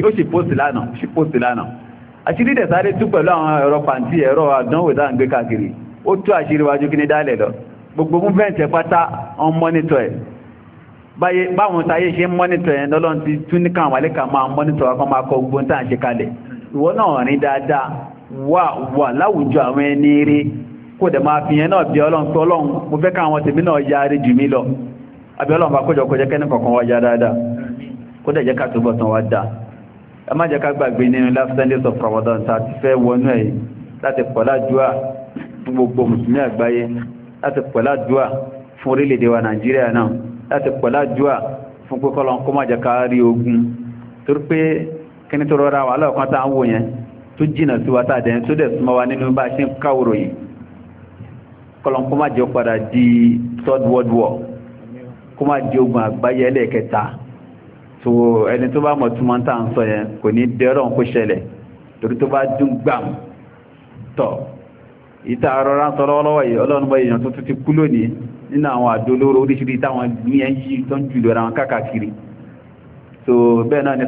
A: post lánàá àṣírí dẹ̀ sáré tú pẹ̀lú àwọn ẹ̀rọ pàntí ẹ̀rọ àdánwò dáa ń gbé káàkiri ó tú àṣírí wájú kí ní dálẹ̀ lọ gbogbo movement ẹ̀ pátá on monitor ẹ̀ báwọn táyé ṣe monitor ẹ̀ lọ́lọ́n ti tún ní káwọn àlékà máa monitor akọ́ máa kọ gbogbo tá à ń ṣe kalẹ̀ ìwọ náà rìn dáadáa wà láwùjọ àwọn ẹni rí kó dẹ̀ máa fi yẹn náà bí ọlọ́run tó ọlọ́run mo fẹ́ káwọn tèmi náà yarí jù mí lọ àbí ọlọ́run bá kójọ kó jẹ́ kẹ́ni kọ̀kan wá já dáadáa kó dẹ̀ jẹ́ ká túbọ̀ tán wá dáa ẹ má jẹ́ ká gbàgbé nínú last Sundays of Ramadan tá ti fẹ́ wọnú ẹ̀ láti pọ̀lá dúà fún gbogbo mùsùlùmí àgbáyé láti pọ̀lá dúà fún orílẹ̀-èdè wa Nàìjíríà náà láti pọ̀lá dúà fún pé kọ́lọ́n kó má jẹ́ ká rí ogun torí pé kíní tó rọra wà lọ́ọ̀kan tá à ń wò yẹn tó jìnà sí wa tá a dẹ̀ tó dẹ̀ súnmọ́ wa nínú bá a ṣe ń káwòrò yìí kọ́lọ́n kó má jẹ́ padà di third world war kó má di ogun àgbáyé ẹlẹ́ẹ̀kẹta tó ẹni tó bá mọ̀ túnmọ́ tá à ń sọ yẹn kò ní dẹ́rọ̀ kó ṣẹlẹ̀ torí tó bá dún gbàm tọ̀ ìta àrọ́rá ń sọ lọ́wọ́lọ́wọ́ yìí ọlọ́run bọ́ èèyàn tó tún ti kú lónìí nínú àwọn àdó olóró oríṣiríṣi táwọn yẹn yí tó ń jùlọ ra wọn káàkiri so bẹ́ẹ̀ náà ní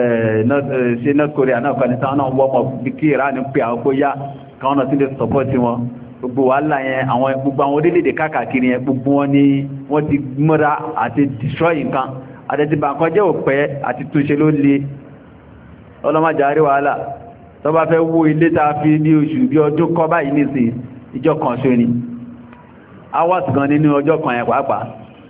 A: ṣe North Korea náà kan ní sáwọn náà wọ́n mọ̀ bí kí ìrá ní pé àwọn kó yá káwọn náà ti lè sọpọ́tì wọn gbogbo wàhálà yẹn gbogbo àwọn orílẹ̀-èdè káàkiri yẹn gbogbo wọn ni wọ́n ti múra àti destroy nǹkan àtẹ̀tìbà nǹkan jẹ́ òpẹ́ àti túnṣe ló le ọlọ́mọdé wàhálà tó bá fẹ́ wó ilé tá a fi ní oṣù bí ọdún kọ́ báyìí nìsín ìjọ kan ṣo ni hours gan nínú ọjọ́ kan yẹn pàápàá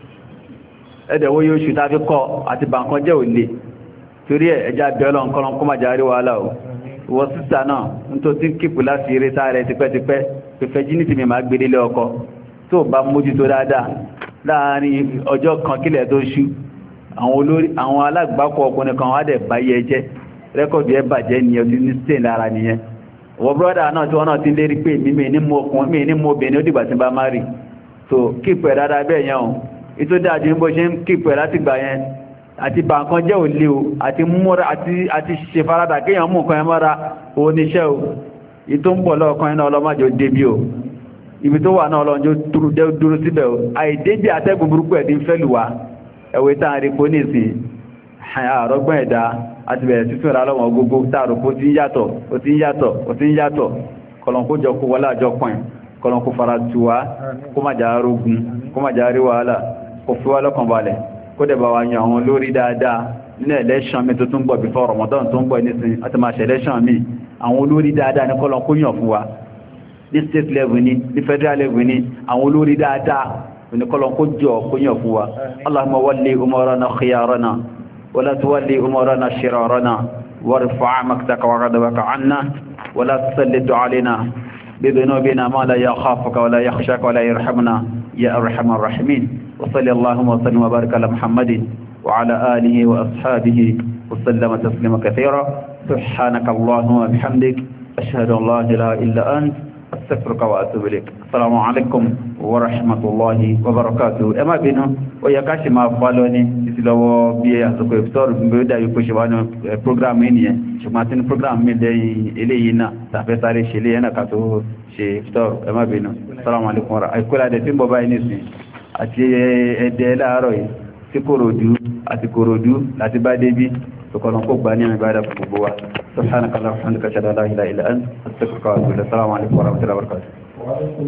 A: ẹ̀dẹ̀ wo yóò ṣù tá a fi kọ́ àti bà nǹkan jẹ́ òle torí ẹja bẹ́ ọlọ́nkọ́lọ́n kó má járe wàhálà o ìwọ sísà náà ń tó tí ń kíkù láti eré sáré tipẹ́tipẹ́ pẹ̀fẹ́ jí ní ti mi máa gbé délé ọkọ tó bá mójútó dáadáa láàrin ọjọ́ kan kílẹ̀ tó ṣú àwọn alágbàkọ̀ ọkùnrin kan wá dẹ̀ báyẹ jẹ́ rẹ́kọ̀dù ẹ bàjẹ́ nìyẹn tí ní stain lára nìyẹn ọwọ́ brọ́dà náà tí wọ́n náà ti lérí pé mímí ní mú ọkùnrin mí ní mú obìnrin ó dìgbà tí bá má rí so kíìpù ẹ̀ dáadáa bẹ́ẹ̀ yẹn o ètò dáadé ní bó ṣe ń kíìpù ẹ̀ láti gbà yẹn àti bà nǹkan jẹ́ òlé o àti múra àti ṣe faradà kéèyàn mú nǹkan yẹn mọ́ra oníṣẹ́ o ìtò ń bọ̀ lọ́ọ̀kan yẹn náà ọlọ́májò débí o ibi tó wà náà ọlọ́njọ́ dúró síbẹ̀ o àìdébí àtẹ́gùn burúkú ẹ̀ ti ń fẹ́ lù wá ẹ̀wẹ̀ tá à ń rí po nísìn àrọ́gbọ́n ẹ̀dá àti bẹ̀rẹ̀ sí fún ìrànlọ́wọ́ gbogbo táàrù kó tí ń yàtọ̀ kọlọ̀kó jọ kó wọlé àjọ pọ̀n kọlọ̀kó fara tuwa kó má jà rógun kó má jà rí wàhálà kó fi wá lọ́kàn balẹ̀ kó dẹ̀ bá wa yan àwọn lórí dáadáa nínú election mi tó tún bọ̀ before Ramadan tó ń bọ̀ nísìn àti máa ṣe election mi àwọn olórí dáadáa ní kọlọ̀kó yàn fún wa ní state level ní federal level ní àwọn olórí dáadáa ní kọlọ̀kó jọ kó yàn fún wa Allahumma walli umarana khiyarana ولا تولي أمورنا شرارنا وارفع مكتك وغضبك عنا ولا تسلط علينا بذنوبنا ما لا يخافك ولا يخشاك ولا يرحمنا يا أرحم الراحمين وصلى اللهم وسلم وبارك على محمد وعلى آله وأصحابه وسلم تسليما كثيرا سبحانك اللهم وبحمدك أشهد أن لا إله إلا أنت أستغفرك وأتوب إليك السلام عليكم ورحمة الله وبركاته أما بينه ويكاشي ما فالوني sí lọ́wọ́ bí àsìkò ìfitọ́rù fún bí ó dàbí kó ṣe wá ní prógrámù ènìyàn ṣùgbọ́n àti ní prógrámù mi lẹ́yìn eléyìí náà tàfẹ́ sáré ṣe lé ẹ̀nà ká tó ṣe ìfitọ́rù ẹ má bínú assalamu alaikum wa àìkúládẹ tí ń bọ̀ báyìí nìsín àti ẹ̀dẹ̀ láàárọ̀ yìí sí Kòròdú láti bá débí tọkọlọ́n kó gbà ní àmì báyìí fún gbogbo wa subhanaka allahumma wa bihamdika ashhadu an la ilaha illa anta astaghfiruka wa atubu ilayk assalamu alaikum wa rahmatullahi wa barakatuh